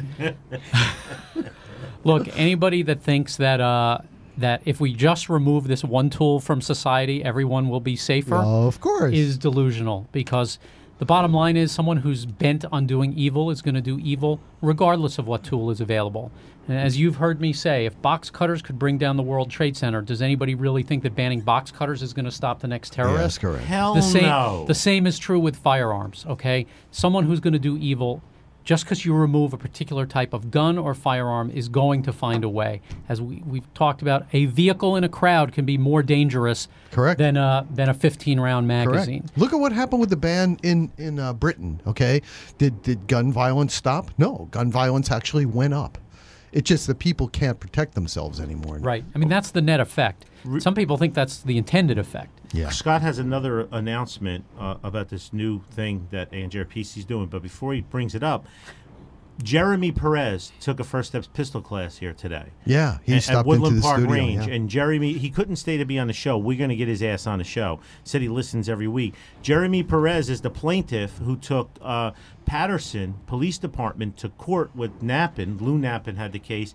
Look, anybody that thinks that uh, that if we just remove this one tool from society, everyone will be safer, Of course. is delusional. Because the bottom line is someone who's bent on doing evil is going to do evil regardless of what tool is available. And as you've heard me say, if box cutters could bring down the World Trade Center, does anybody really think that banning box cutters is going to stop the next terrorist? Yes, correct. Hell The same, no. the same is true with firearms, okay? Someone who's going to do evil, just because you remove a particular type of gun or firearm, is going to find a way. As we, we've talked about, a vehicle in a crowd can be more dangerous Correct. than a, than a fifteen-round magazine. Correct. Look at what happened with the ban in in uh, Britain. Okay, did did gun violence stop? No, gun violence actually went up. It's just that people can't protect themselves anymore. Right. I mean, that's the net effect. Some people think that's the intended effect. Yeah. Scott has another announcement uh, about this new thing that A N J R P C is doing, but before he brings it up, Jeremy Perez took a First Steps pistol class here today. Yeah, he at, stopped at Woodland into the Park studio. Range, yeah. and Jeremy, he couldn't stay to be on the show. We're going to get his ass on the show. Said he listens every week. Jeremy Perez is the plaintiff who took uh, Patterson Police Department to court with Knappen. Lou Knappen had the case.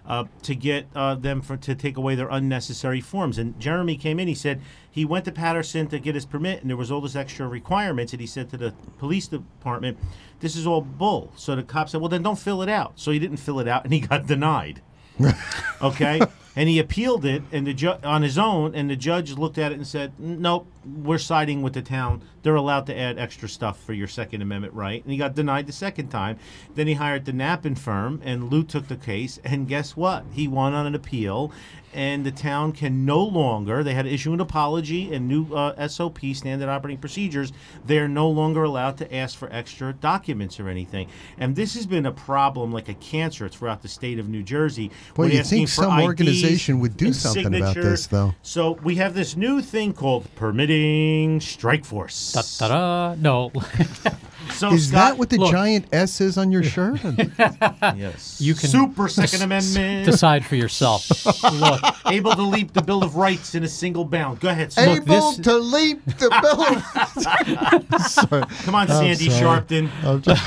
uh, to get uh, them for, to take away their unnecessary forms. And Jeremy came in. He said he went to Patterson to get his permit, and there was all this extra requirements. And he said to the police department, "This is all bull." So the cop said, "Well, then don't fill it out." So he didn't fill it out, and he got denied. Okay, and he appealed it, and the ju- on his own, and the judge looked at it and said, "Nope, we're siding with the town. They're allowed to add extra stuff for your Second Amendment right." And he got denied the second time. Then he hired the Knappen firm, and Lou took the case. And guess what? He won on an appeal, and the town can no longer. They had to issue an apology and new uh, S O P, standard operating procedures. They're no longer allowed to ask for extra documents or anything. And this has been a problem like a cancer throughout the state of New Jersey. Boy, when you'd asking think for some I Ds organization would do and something about signature. this, though. So we have this new thing called permitting strike force. Ta-da! No. So Is Scott, that what the look. giant S is on your shirt? yes, You can super Second des- Amendment. decide for yourself. Look, Able to leap the Bill of Rights in a single bound. Go ahead, Scott. Look, Able this- to leap the bill. Sorry. Come on, Sandy sorry. Sharpton. I'm just-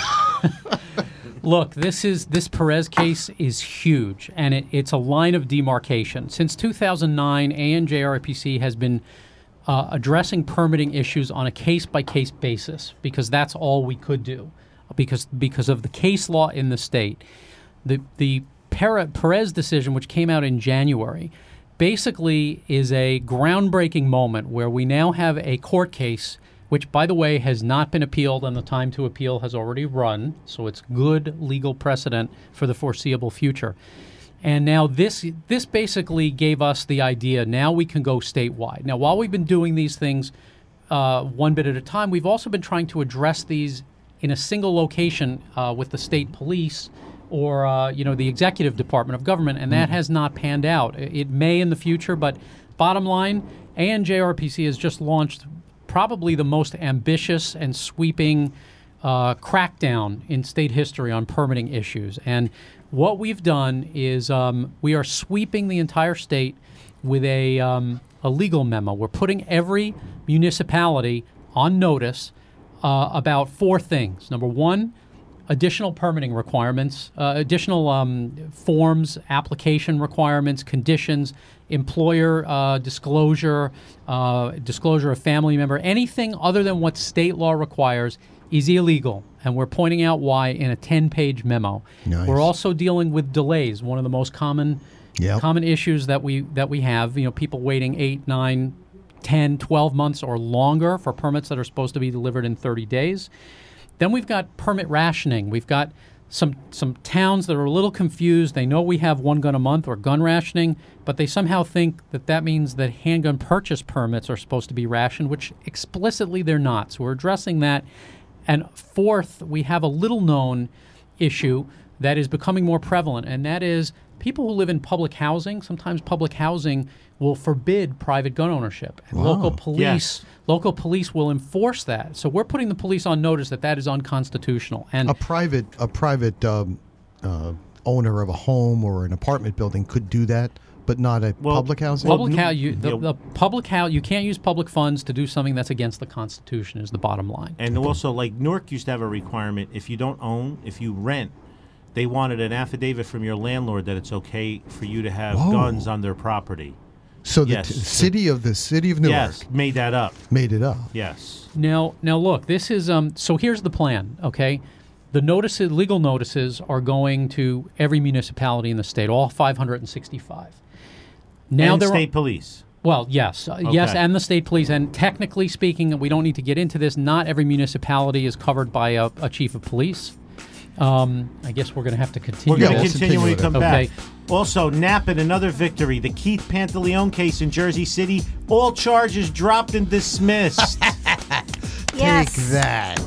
Look, this is this Perez case is huge, and it, it's a line of demarcation. Since two thousand nine, A N J R P C has been uh, addressing permitting issues on a case-by-case basis because that's all we could do, because because of the case law in the state. The the Pere- Perez decision, which came out in January, basically is a groundbreaking moment where we now have a court case, which, by the way, has not been appealed, and the time to appeal has already run. So it's good legal precedent for the foreseeable future. And now this this basically gave us the idea, now we can go statewide. Now, while we've been doing these things uh, one bit at a time, we've also been trying to address these in a single location uh, with the state police or uh, you know the executive department of government, and that has not panned out. It, it may in the future, but bottom line, A N J R P C has just launched probably the most ambitious and sweeping uh, crackdown in state history on permitting issues. And what we've done is um, we are sweeping the entire state with a, um, a legal memo. We're putting every municipality on notice uh, about four things. Number one, additional permitting requirements, uh, additional um, forms, application requirements, conditions, employer uh, disclosure, uh, disclosure of family member, anything other than what state law requires is illegal. And we're pointing out why in a ten-page memo. Nice. We're also dealing with delays, one of the most common Yep. common issues that we that we have. You know, people waiting eight, nine, ten, twelve months or longer for permits that are supposed to be delivered in thirty days. Then we've got permit rationing. We've got some some towns that are a little confused. They know we have one gun a month or gun rationing, but they somehow think that that means that handgun purchase permits are supposed to be rationed, which explicitly they're not. So we're addressing that. And fourth, we have a little-known issue that is becoming more prevalent, and that is people who live in public housing. Sometimes public housing will forbid private gun ownership, and Wow. local police Yes. local police will enforce that. So we're putting the police on notice that that is unconstitutional. And a private a private um, uh, owner of a home or an apartment building could do that, but not a Well, public housing. public Well, house, you, the, yeah. the public house, you can't use public funds to do something that's against the Constitution. Is the bottom line. And also, like Newark used to have a requirement: if you don't own, if you rent, they wanted an affidavit from your landlord that it's okay for you to have Whoa. guns on their property. so the yes. t- city of the city of Newark Yes, made that up. made it up. Yes. Now, now look, this is um. So here's the plan. Okay, the notices, legal notices, are going to every municipality in the state, all five hundred sixty-five. Now and there state are, police. well, yes, uh, yes, Okay. and the state police. And technically speaking, we don't need to get into this. Not every municipality is covered by a, a chief of police. Um, I guess we're going to have to continue. We're going Yeah, to we'll this. continue when we continue come with it. back. Also, Knappen, another victory. The Keith Pantaleone case in Jersey City. All charges dropped and dismissed. Yes. Take that.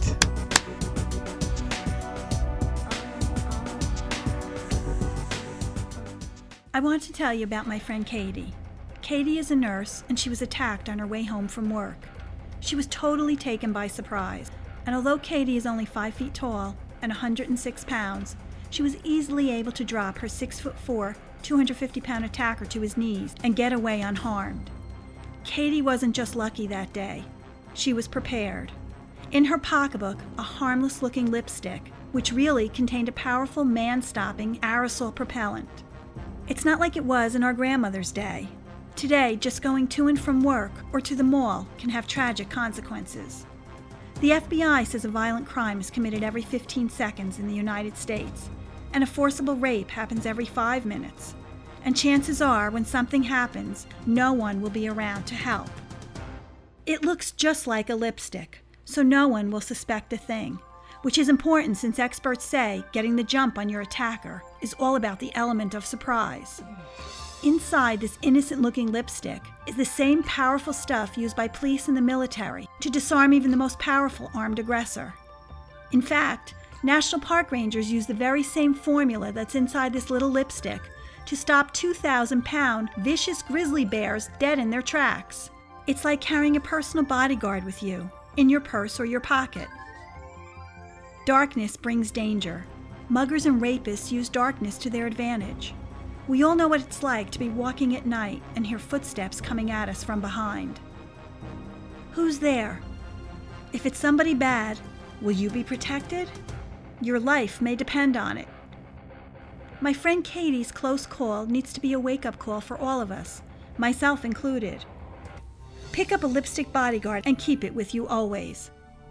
I want to tell you about my friend Katie. Katie is a nurse, and she was attacked on her way home from work. She was totally taken by surprise, and although Katie is only five feet tall and one hundred six pounds, she was easily able to drop her six foot four, two hundred fifty pound attacker to his knees and get away unharmed. Katie wasn't just lucky that day. She was prepared. In her pocketbook, a harmless-looking lipstick, which really contained a powerful man-stopping aerosol propellant. It's not like it was in our grandmother's day. Today, just going to and from work or to the mall can have tragic consequences. The F B I says a violent crime is committed every fifteen seconds in the United States, and a forcible rape happens every five minutes. And chances are, when something happens, no one will be around to help. It looks just like a lipstick, so no one will suspect a thing, which is important since experts say getting the jump on your attacker is all about the element of surprise. Inside this innocent-looking lipstick is the same powerful stuff used by police and the military to disarm even the most powerful armed aggressor. In fact, National Park Rangers use the very same formula that's inside this little lipstick to stop two thousand pound vicious grizzly bears dead in their tracks. It's like carrying a personal bodyguard with you, in your purse or your pocket. Darkness brings danger. Muggers and rapists use darkness to their advantage. We all know what it's like to be walking at night and hear footsteps coming at us from behind. Who's there? If it's somebody bad, will you be protected? Your life may depend on it. My friend Katie's close call needs to be a wake-up call for all of us, myself included. Pick up a lipstick bodyguard and keep it with you always.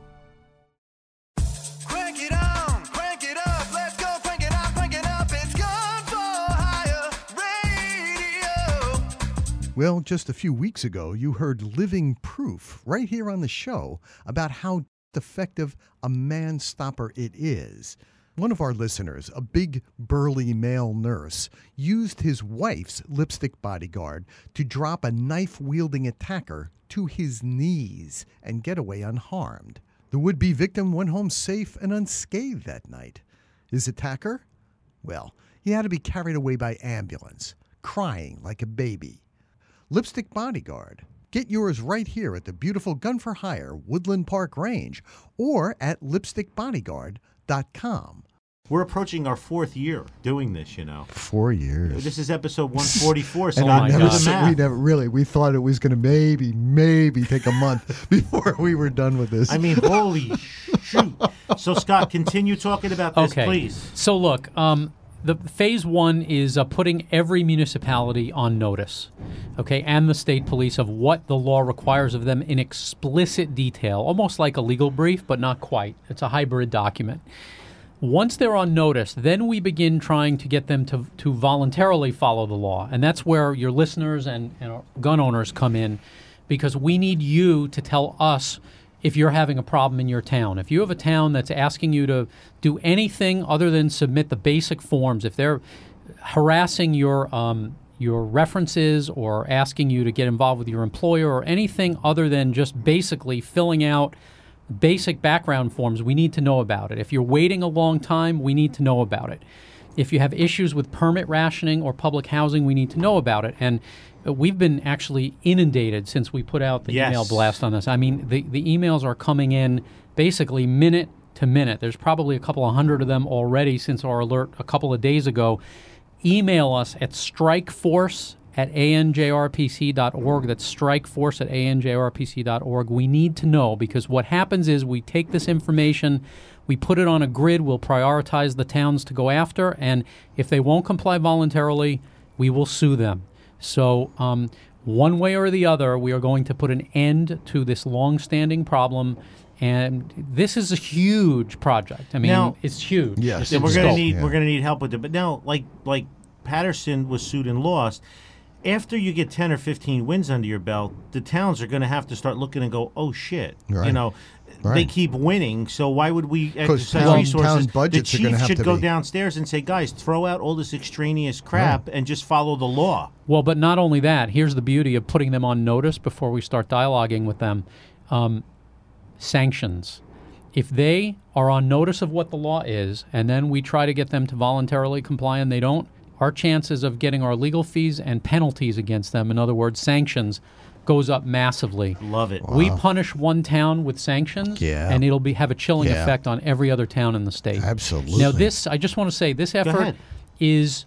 Crank it on, crank it up, let's go, crank it up, crank it up, it's Gun for Hire Radio. Well, just a few weeks ago, you heard living proof right here on the show about how effective a man stopper it is. One of our listeners, a big burly male nurse, used his wife's lipstick bodyguard to drop a knife-wielding attacker to his knees and get away unharmed. The would-be victim went home safe and unscathed that night. His attacker? Well, he had to be carried away by ambulance, crying like a baby. Lipstick bodyguard. Get yours right here at the beautiful Gun for Hire Woodland Park Range or at lipstick bodyguard dot com. We're approaching our fourth year doing this, you know. Four years. This is episode one forty-four, And Scott. we Do never, the s- math. we never really, we thought it was going to maybe, maybe take a month before we were done with this. I mean, holy shoot. So, Scott, continue talking about this, Okay. please. So look, um, the phase one is uh, putting every municipality on notice, okay, and the state police of what the law requires of them in explicit detail, almost like a legal brief, but not quite. It's a hybrid document. Once they're on notice, then we begin trying to get them to, to voluntarily follow the law. And that's where your listeners and, and our gun owners come in, because we need you to tell us if you're having a problem in your town. If you have a town that's asking you to do anything other than submit the basic forms, if they're harassing your um, your references or asking you to get involved with your employer or anything other than just basically filling out basic background forms, we need to know about it. If you're waiting a long time, we need to know about it. If you have issues with permit rationing or public housing, we need to know about it. And we've been actually inundated since we put out the Yes. email blast on this. I mean, the, the emails are coming in basically minute to minute. There's probably a couple of hundred of them already since our alert a couple of days ago. Email us at strikeforce at a n j r p c dot org. That's strikeforce at a n j r p c dot org. We need to know, because what happens is we take this information, we put it on a grid, we'll prioritize the towns to go after, and if they won't comply voluntarily, we will sue them. So um, one way or the other, we are going to put an end to this long-standing problem, and this is a huge project. I mean, Now- it's huge. Yes. It's And in we're gonna scope. need Yeah. we're gonna need help with it. But now, like like Patterson was sued and lost. After you get ten or fifteen wins under your belt, the towns are going to have to start looking and go, "Oh shit!" Right. You know, they Right. keep winning. So why would we 'Cause exercise town- resources? town budgets the are gonna chief have should to go be- downstairs and say, "Guys, throw out all this extraneous crap and just follow the law." Well, but not only that, here's the beauty of putting them on notice before we start dialoguing with them. Um, sanctions. If they are on notice of what the law is, and then we try to get them to voluntarily comply and they don't, our chances of getting our legal fees and penalties against them, in other words, sanctions, goes up massively. Love it. We punish one town with sanctions, Yeah. and it'll be have a chilling Yeah. effect on every other town in the state. Absolutely. Now, this, I just want to say, this effort ahead. is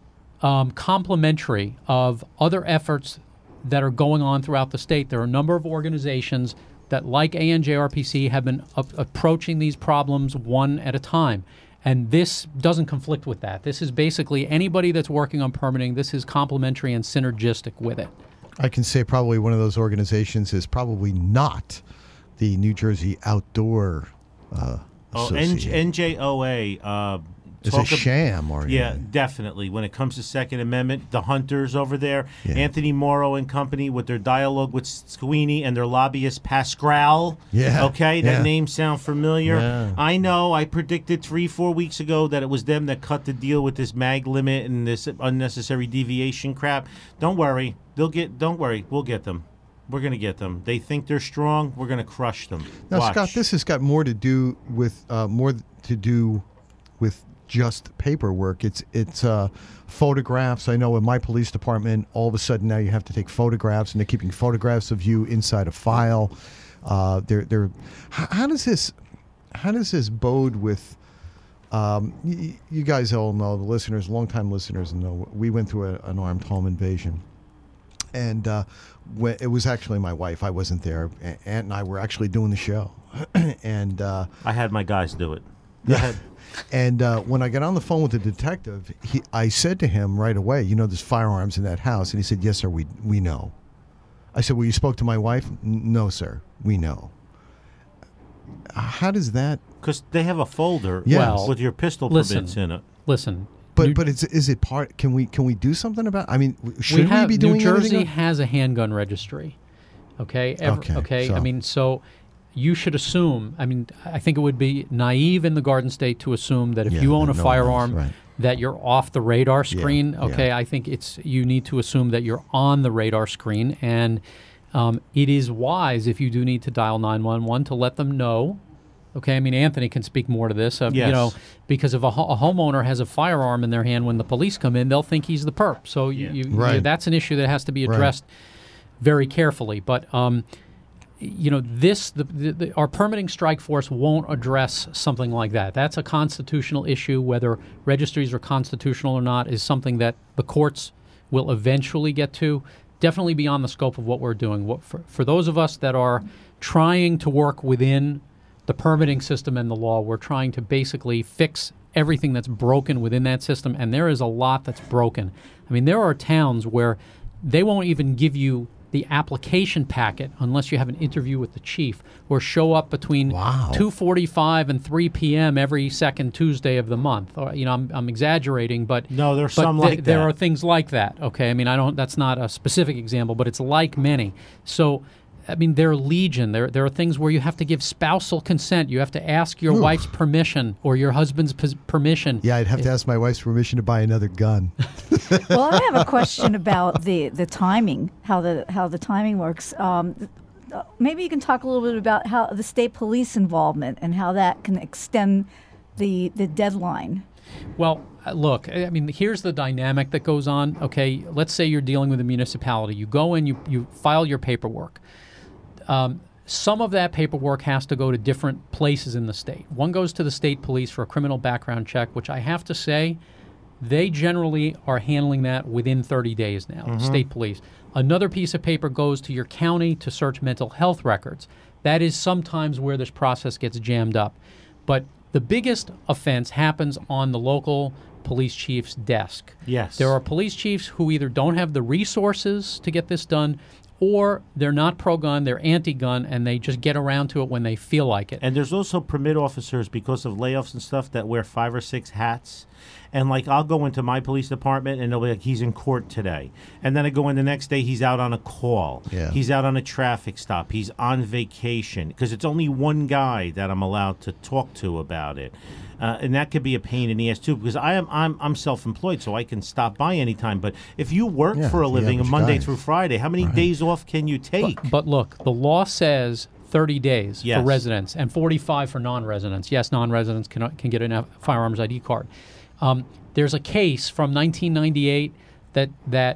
um, complementary of other efforts that are going on throughout the state. There are a number of organizations that, like A N J R P C, have been a- approaching these problems one at a time. And this doesn't conflict with that. This is basically anybody that's working on permitting. This is complementary and synergistic with it. I can say probably one of those organizations is probably not the New Jersey Outdoor uh, Oh, Association. N J O A. Uh, It's a talk ab- sham, or Yeah, definitely. When it comes to Second Amendment, the hunters over there, Yeah. Anthony Morrow and company, with their dialogue with Sweeney and their lobbyist Pascrell. Yeah, Okay, that yeah. name sound familiar? Yeah. I know. I predicted three, four weeks ago that it was them that cut the deal with this mag limit and this unnecessary deviation crap. Don't worry, they'll get. Don't worry, we'll get them. We're gonna get them. They think they're strong. We're gonna crush them. Now, Watch. Scott, this has got more to do with uh, more to do with just paperwork. It's it's uh, photographs. I know in my police department, all of a sudden now you have to take photographs, and they're keeping photographs of you inside a file. Uh, they're they're. How, how does this how does this bode with? Um, y- you guys all know, the listeners, longtime listeners know, we went through a, an armed home invasion. And uh, when, it was actually my wife. I wasn't there. A- Aunt and I were actually doing the show. and uh, I had my guys do it. Go ahead. And uh, when I got on the phone with the detective, he, I said to him right away, you know, there's firearms in that house. And he said, yes, sir, we, we know. I said, well, you spoke to my wife? "N- No, sir, we know. How does that... Because they have a folder Yes. Well, with your pistol listen, permits in it. Listen. But New- but it's, is it part... Can we can we do something about... I mean, should we we, have, be doing New Jersey anything? has a handgun registry. Okay. Ever- Okay, Okay. so- I mean, so you should assume. I mean, I think it would be naive in the Garden State to assume that if Yeah, you own a that no one knows, firearm, right. that you're off the radar screen. yeah. Okay. I think it's you need to assume that you're on the radar screen, and um, it is wise if you do need to dial nine one one to let them know. Okay, I mean, Anthony can speak more to this. Uh, Yes. You know, because if a, ho- a homeowner has a firearm in their hand when the police come in, they'll think he's the perp. So you, you, Right. you, that's an issue that has to be Right. addressed very carefully. But um, you know, this the, the, the, our permitting strike force won't address something like that. That's a constitutional issue. Whether registries are constitutional or not is something that the courts will eventually get to. Definitely beyond the scope of what we're doing. What, for, for those of us that are trying to work within the permitting system and the law, we're trying to basically fix everything that's broken within that system, and there is a lot that's broken. I mean, there are towns where they won't even give you the application packet unless you have an interview with the chief, or show up between Wow. two forty-five and three p.m. every second Tuesday of the month. Or, you know, I'm, I'm exaggerating, but No, there's but some th- like there that. are things like that. Okay, I mean, I don't. That's not a specific example, but it's like many. So, I mean, there are legion. There, there are things where you have to give spousal consent. You have to ask your Oof. wife's permission or your husband's pos- permission. Yeah, I'd have to ask my wife's permission to buy another gun. Well, I have a question about the, the timing, how the how the timing works. Um, uh, maybe you can talk a little bit about how the state police involvement and how that can extend the the deadline. Well, uh, look, I I mean, here's the dynamic that goes on. Okay, let's say you're dealing with a municipality. You go in, you, you file your paperwork. Um, some of that paperwork has to go to different places in the state. One goes to the state police for a criminal background check, which I have to say, they generally are handling that within thirty days now, state police. Another piece of paper goes to your county to search mental health records. That is sometimes where this process gets jammed up. But the biggest offense happens on the local police chief's desk. Yes. There are police chiefs who either don't have the resources to get this done, or they're not pro-gun, they're anti-gun, and they just get around to it when they feel like it. And there's also permit officers, because of layoffs and stuff, that wear five or six hats. And, like, I'll go into my police department, and they'll be like, he's in court today. And then I go in the next day, he's out on a call. Yeah. He's out on a traffic stop. He's on vacation. Because it's only one guy that I'm allowed to talk to about it. Uh, and that could be a pain in the ass, too, because I am, I'm, I'm self-employed, so I can stop by anytime. But if you work Yeah, for a the living, average Monday guy. through Friday, how many days off can you take? But, but look, the law says thirty days Yes. for residents and forty-five for non-residents. Yes, non-residents can, can get a firearms I D card. Um, there's a case from nineteen ninety-eight that that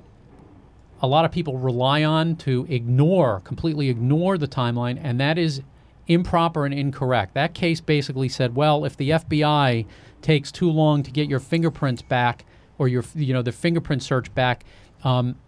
a lot of people rely on to ignore, completely ignore the timeline, and that is improper and incorrect. That case basically said, well, if the F B I takes too long to get your fingerprints back, or your you know the fingerprint search back, um,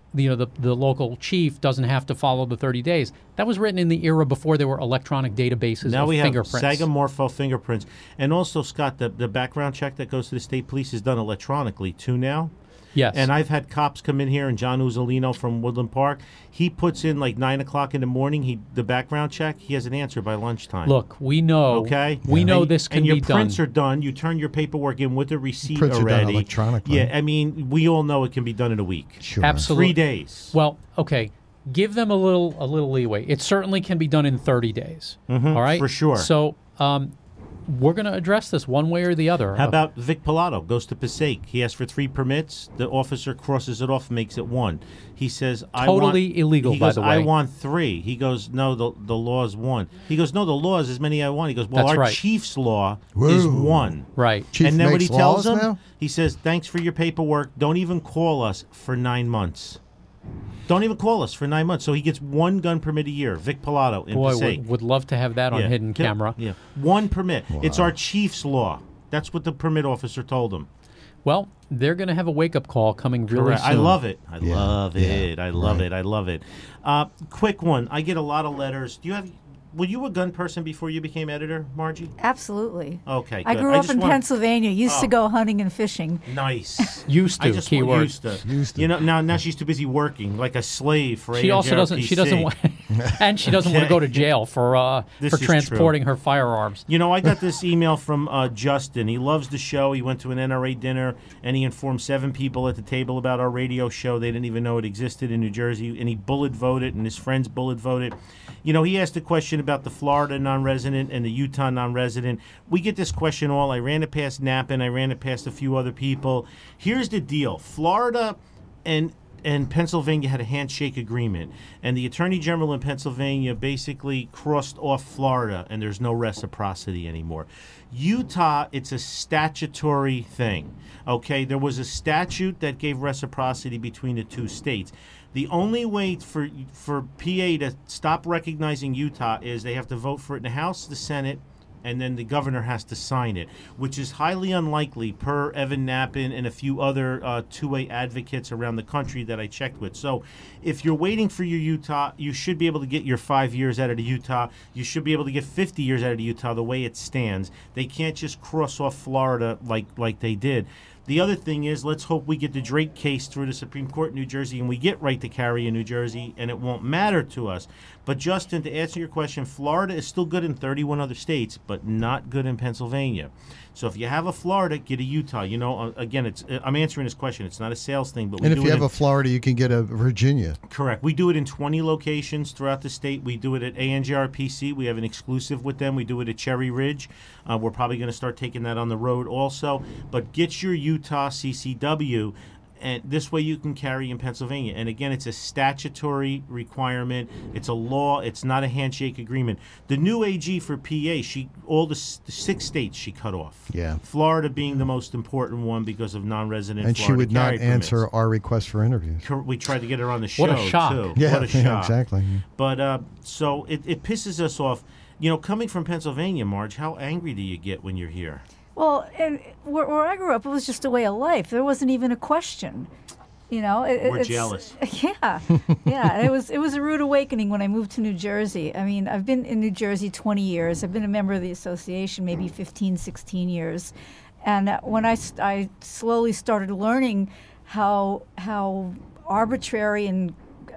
you know, the, the local chief doesn't have to follow the thirty days. That was written in the era before there were electronic databases Now of we have fingerprints. Sagamorpho fingerprints. And also, Scott, the, the background check that goes to the state police is done electronically, too, now. Yes. And I've had cops come in here, and John Uzzolino from Woodland Park, he puts in like nine o'clock in the morning, He the background check, he has an answer by lunchtime. Look, we know. Okay? We know And- this can and your be done. prints are done. You turn your paperwork in with the receipt Prints are done already. electronically. Yeah, I mean, we all know it can be done in a week. Sure. Absolutely. Three days. Well, okay. Give them a little a little leeway. It certainly can be done in thirty days. All right? for sure. So um, we're going to address this one way or the other. How about Vic Pilato goes to Passaic? He asks for three permits. The officer crosses it off and makes it one. He says, I Totally want, illegal, he by goes, the I way. want three. He goes, no, the, the law is one. He goes, no, the law is as many I want. He goes, well, That's our right. chief's law Whoa. is one. Right. Chief and then what he makes tells laws him, now? he says, thanks for your paperwork. Don't even call us for nine months. Don't even call us for nine months. So he gets one gun permit a year. Vic Pilato in Boy, Passaic. would, would love to have that on Yeah. hidden Yeah. camera. Yeah, one permit. It's our chief's law. That's what the permit officer told him. Well, they're going to have a wake-up call coming really Correct. soon. I love it. I Yeah, love yeah, it. I love right. it. I love it. Uh, quick one. I get a lot of letters. Do you have? Were you a gun person before you became editor, Margie? Absolutely. Okay. I good. grew up just in wanna- Pennsylvania. Used to Oh. go hunting and fishing. Nice. Used to, I just key want- word. Used to. Used to. You know, now now she's too busy working like a slave for She also doesn't. She doesn't want, and she doesn't want to go to jail for uh, This for is true. transporting her firearms. You know, I got this email from uh, Justin. He loves the show. He went to an N R A dinner, and he informed seven people at the table about our radio show. They didn't even know it existed in New Jersey, and he bullet voted, and his friends bullet voted. You know, he asked a question about the Florida non-resident and the Utah non-resident. We get this question all. I ran it past Nappen. I ran it past a few other people. Here's the deal. Florida and and Pennsylvania had a handshake agreement, and the Attorney General in Pennsylvania basically crossed off Florida, and there's no reciprocity anymore. Utah, it's a statutory thing, okay? There was a statute that gave reciprocity between the two states. The only way for for P A to stop recognizing Utah is they have to vote for it in the House, the Senate, and then the governor has to sign it, which is highly unlikely per Evan Nappen and a few other uh, two-way advocates around the country that I checked with. So if you're waiting for your Utah, you should be able to get your five years out of the Utah. You should be able to get fifty years out of the Utah the way it stands. They can't just cross off Florida like, like they did. The other thing is, let's hope we get the Drake case through the Supreme Court in New Jersey and we get right to carry in New Jersey and it won't matter to us. But Justin, to answer your question, Florida is still good in thirty-one other states, but not good in Pennsylvania. So if you have a Florida, get a Utah. You know, uh, again, it's uh, I'm answering this question. It's not a sales thing, but we And do if you it have in, a Florida, you can get a Virginia. correct. We do it in twenty locations throughout the state. We do it at A N G R P C. We have an exclusive with them. We do it at Cherry Ridge. Uh, we're probably going to start taking that on the road also. But get your Utah C C W, and this way you can carry in Pennsylvania. And again, it's a statutory requirement. It's a law. It's not a handshake agreement. The new A G for P A, she all the, s- the six states she cut off. Yeah. Florida being the most important one because of non-resident And she Florida would not carry permits. answer our request for interviews. Cor- We tried to get her on the show What a shock. too. Yeah, what a yeah, shock. exactly. But uh, so it, it pisses us off. You know, coming from Pennsylvania, Marge, how angry do you get when you're here? Well, and where, where I grew up, it was just a way of life. There wasn't even a question. You know, it, We're it's, jealous. Yeah, yeah. It was it was a rude awakening when I moved to New Jersey. I mean, I've been in New Jersey twenty years. I've been a member of the association maybe fifteen, sixteen years, and uh, when I st- I slowly started learning how how arbitrary and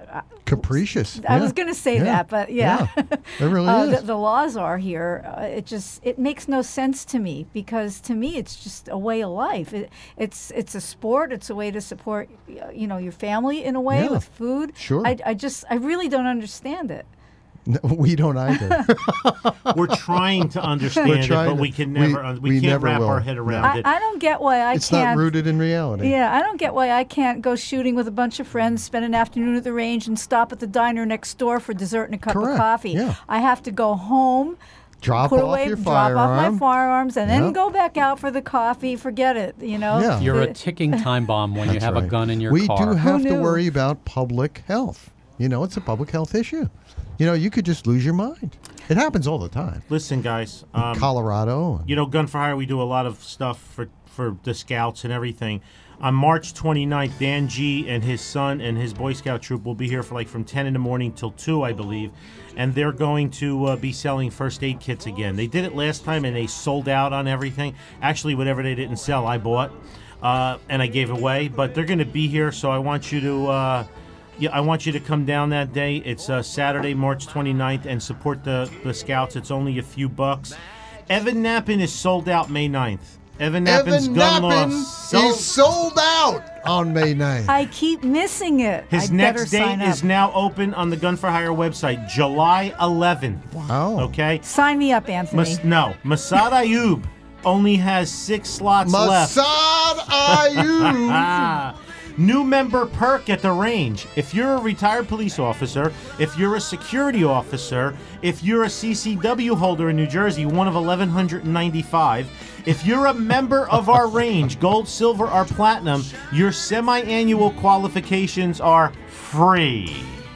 Capricious. I yeah. was going to say Yeah. that, but yeah, Yeah. It really uh, is. The, the laws are here. Uh, it just it makes no sense to me because to me it's just a way of life. It, it's it's a sport. It's a way to support uh, you know your family in a way Yeah. with food. Sure. I, I just I really don't understand it. No, we don't either. We're trying to understand We're it, trying but to- we can we- never. un- We, we can't never wrap will. our head around I, it. I don't get why I it's can't. not rooted in reality. Yeah, I don't get why I can't go shooting with a bunch of friends, spend an afternoon at the range, and stop at the diner next door for dessert and a cup Correct, of coffee. yeah. I have to go home. Drop put off away, your drop off my firearm. firearms, and then Yep. go back out for the coffee. Forget it, you know. Yeah. You're a The- ticking time bomb when you That's have a right. gun in your we car. do have to knew? worry about public health. You know, it's a public health issue. You know, you could just lose your mind. It happens all the time. Listen, guys. Um, Colorado. You know, Gun for Hire, we do a lot of stuff for, for the Scouts and everything. On March twenty-ninth, Dan G and his son and his Boy Scout troop will be here for like from ten in the morning till two, I believe. And they're going to uh, be selling first aid kits again. They did it last time and they sold out on everything. Actually, whatever they didn't sell, I bought uh, and I gave away. But they're going to be here, so I want you to... Uh, Yeah, I want you to come down that day. It's uh, Saturday, March twenty-ninth, and support the, the Scouts. It's only a few bucks. Evan Nappen is sold out May ninth. Evan Nappen's Evan gun Nappen law. is sold out on May ninth. I keep missing it. His I next better sign date up. is now open on the Gun for Hire website, July eleventh. Wow. Okay? Sign me up, Anthony. Mas- no. Masad Ayub only has six slots left. Masad Ayub. Ah. New member perk at the range. If you're a retired police officer, if you're a security officer, if you're a C C W holder in New Jersey, one of eleven ninety-five, if you're a member of our range, gold, silver, or platinum, your semi-annual qualifications are free.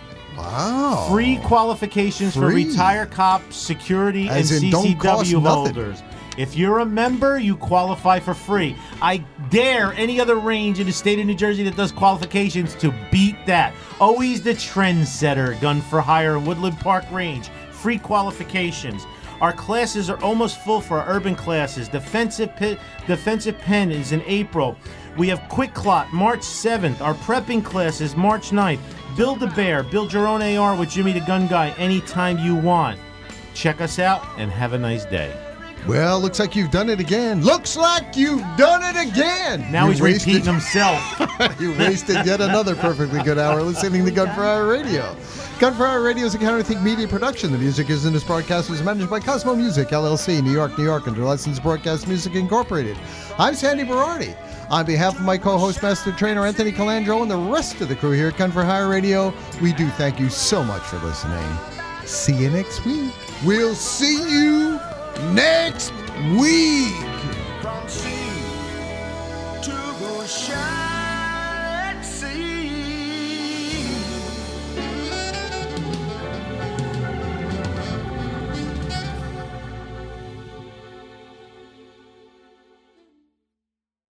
Wow. Free qualifications for Free. retired cops, security, As and in don't cost C C W nothing. holders. If you're a member, you qualify for free. I dare any other range in the state of New Jersey that does qualifications to beat that. Always the trendsetter, Gun for Hire, Woodland Park Range. Free qualifications. Our classes are almost full for our urban classes. Defensive Pi- Defensive Pen is in April. We have Quick Clot March seventh. Our prepping classes March ninth. Build a Bear. Build your own A R with Jimmy the Gun Guy anytime you want. Check us out and have a nice day. Well, looks like you've done it again. Looks like you've done it again. Now You he's wasted- repeating himself. You wasted yet another perfectly good hour listening to Gun for Hire Radio. Gun for Hire Radio is a Counterthink media production. The music is in this broadcast is managed by Cosmo Music, L L C, New York, New York, under Licensed Broadcast Music Incorporated. I'm Sandy Berardi. On behalf of my co-host, Master Trainer Anthony Calandro, and the rest of the crew here at Gun for Hire Radio, we do thank you so much for listening. See you next week. We'll see you next week. From sea to the shine.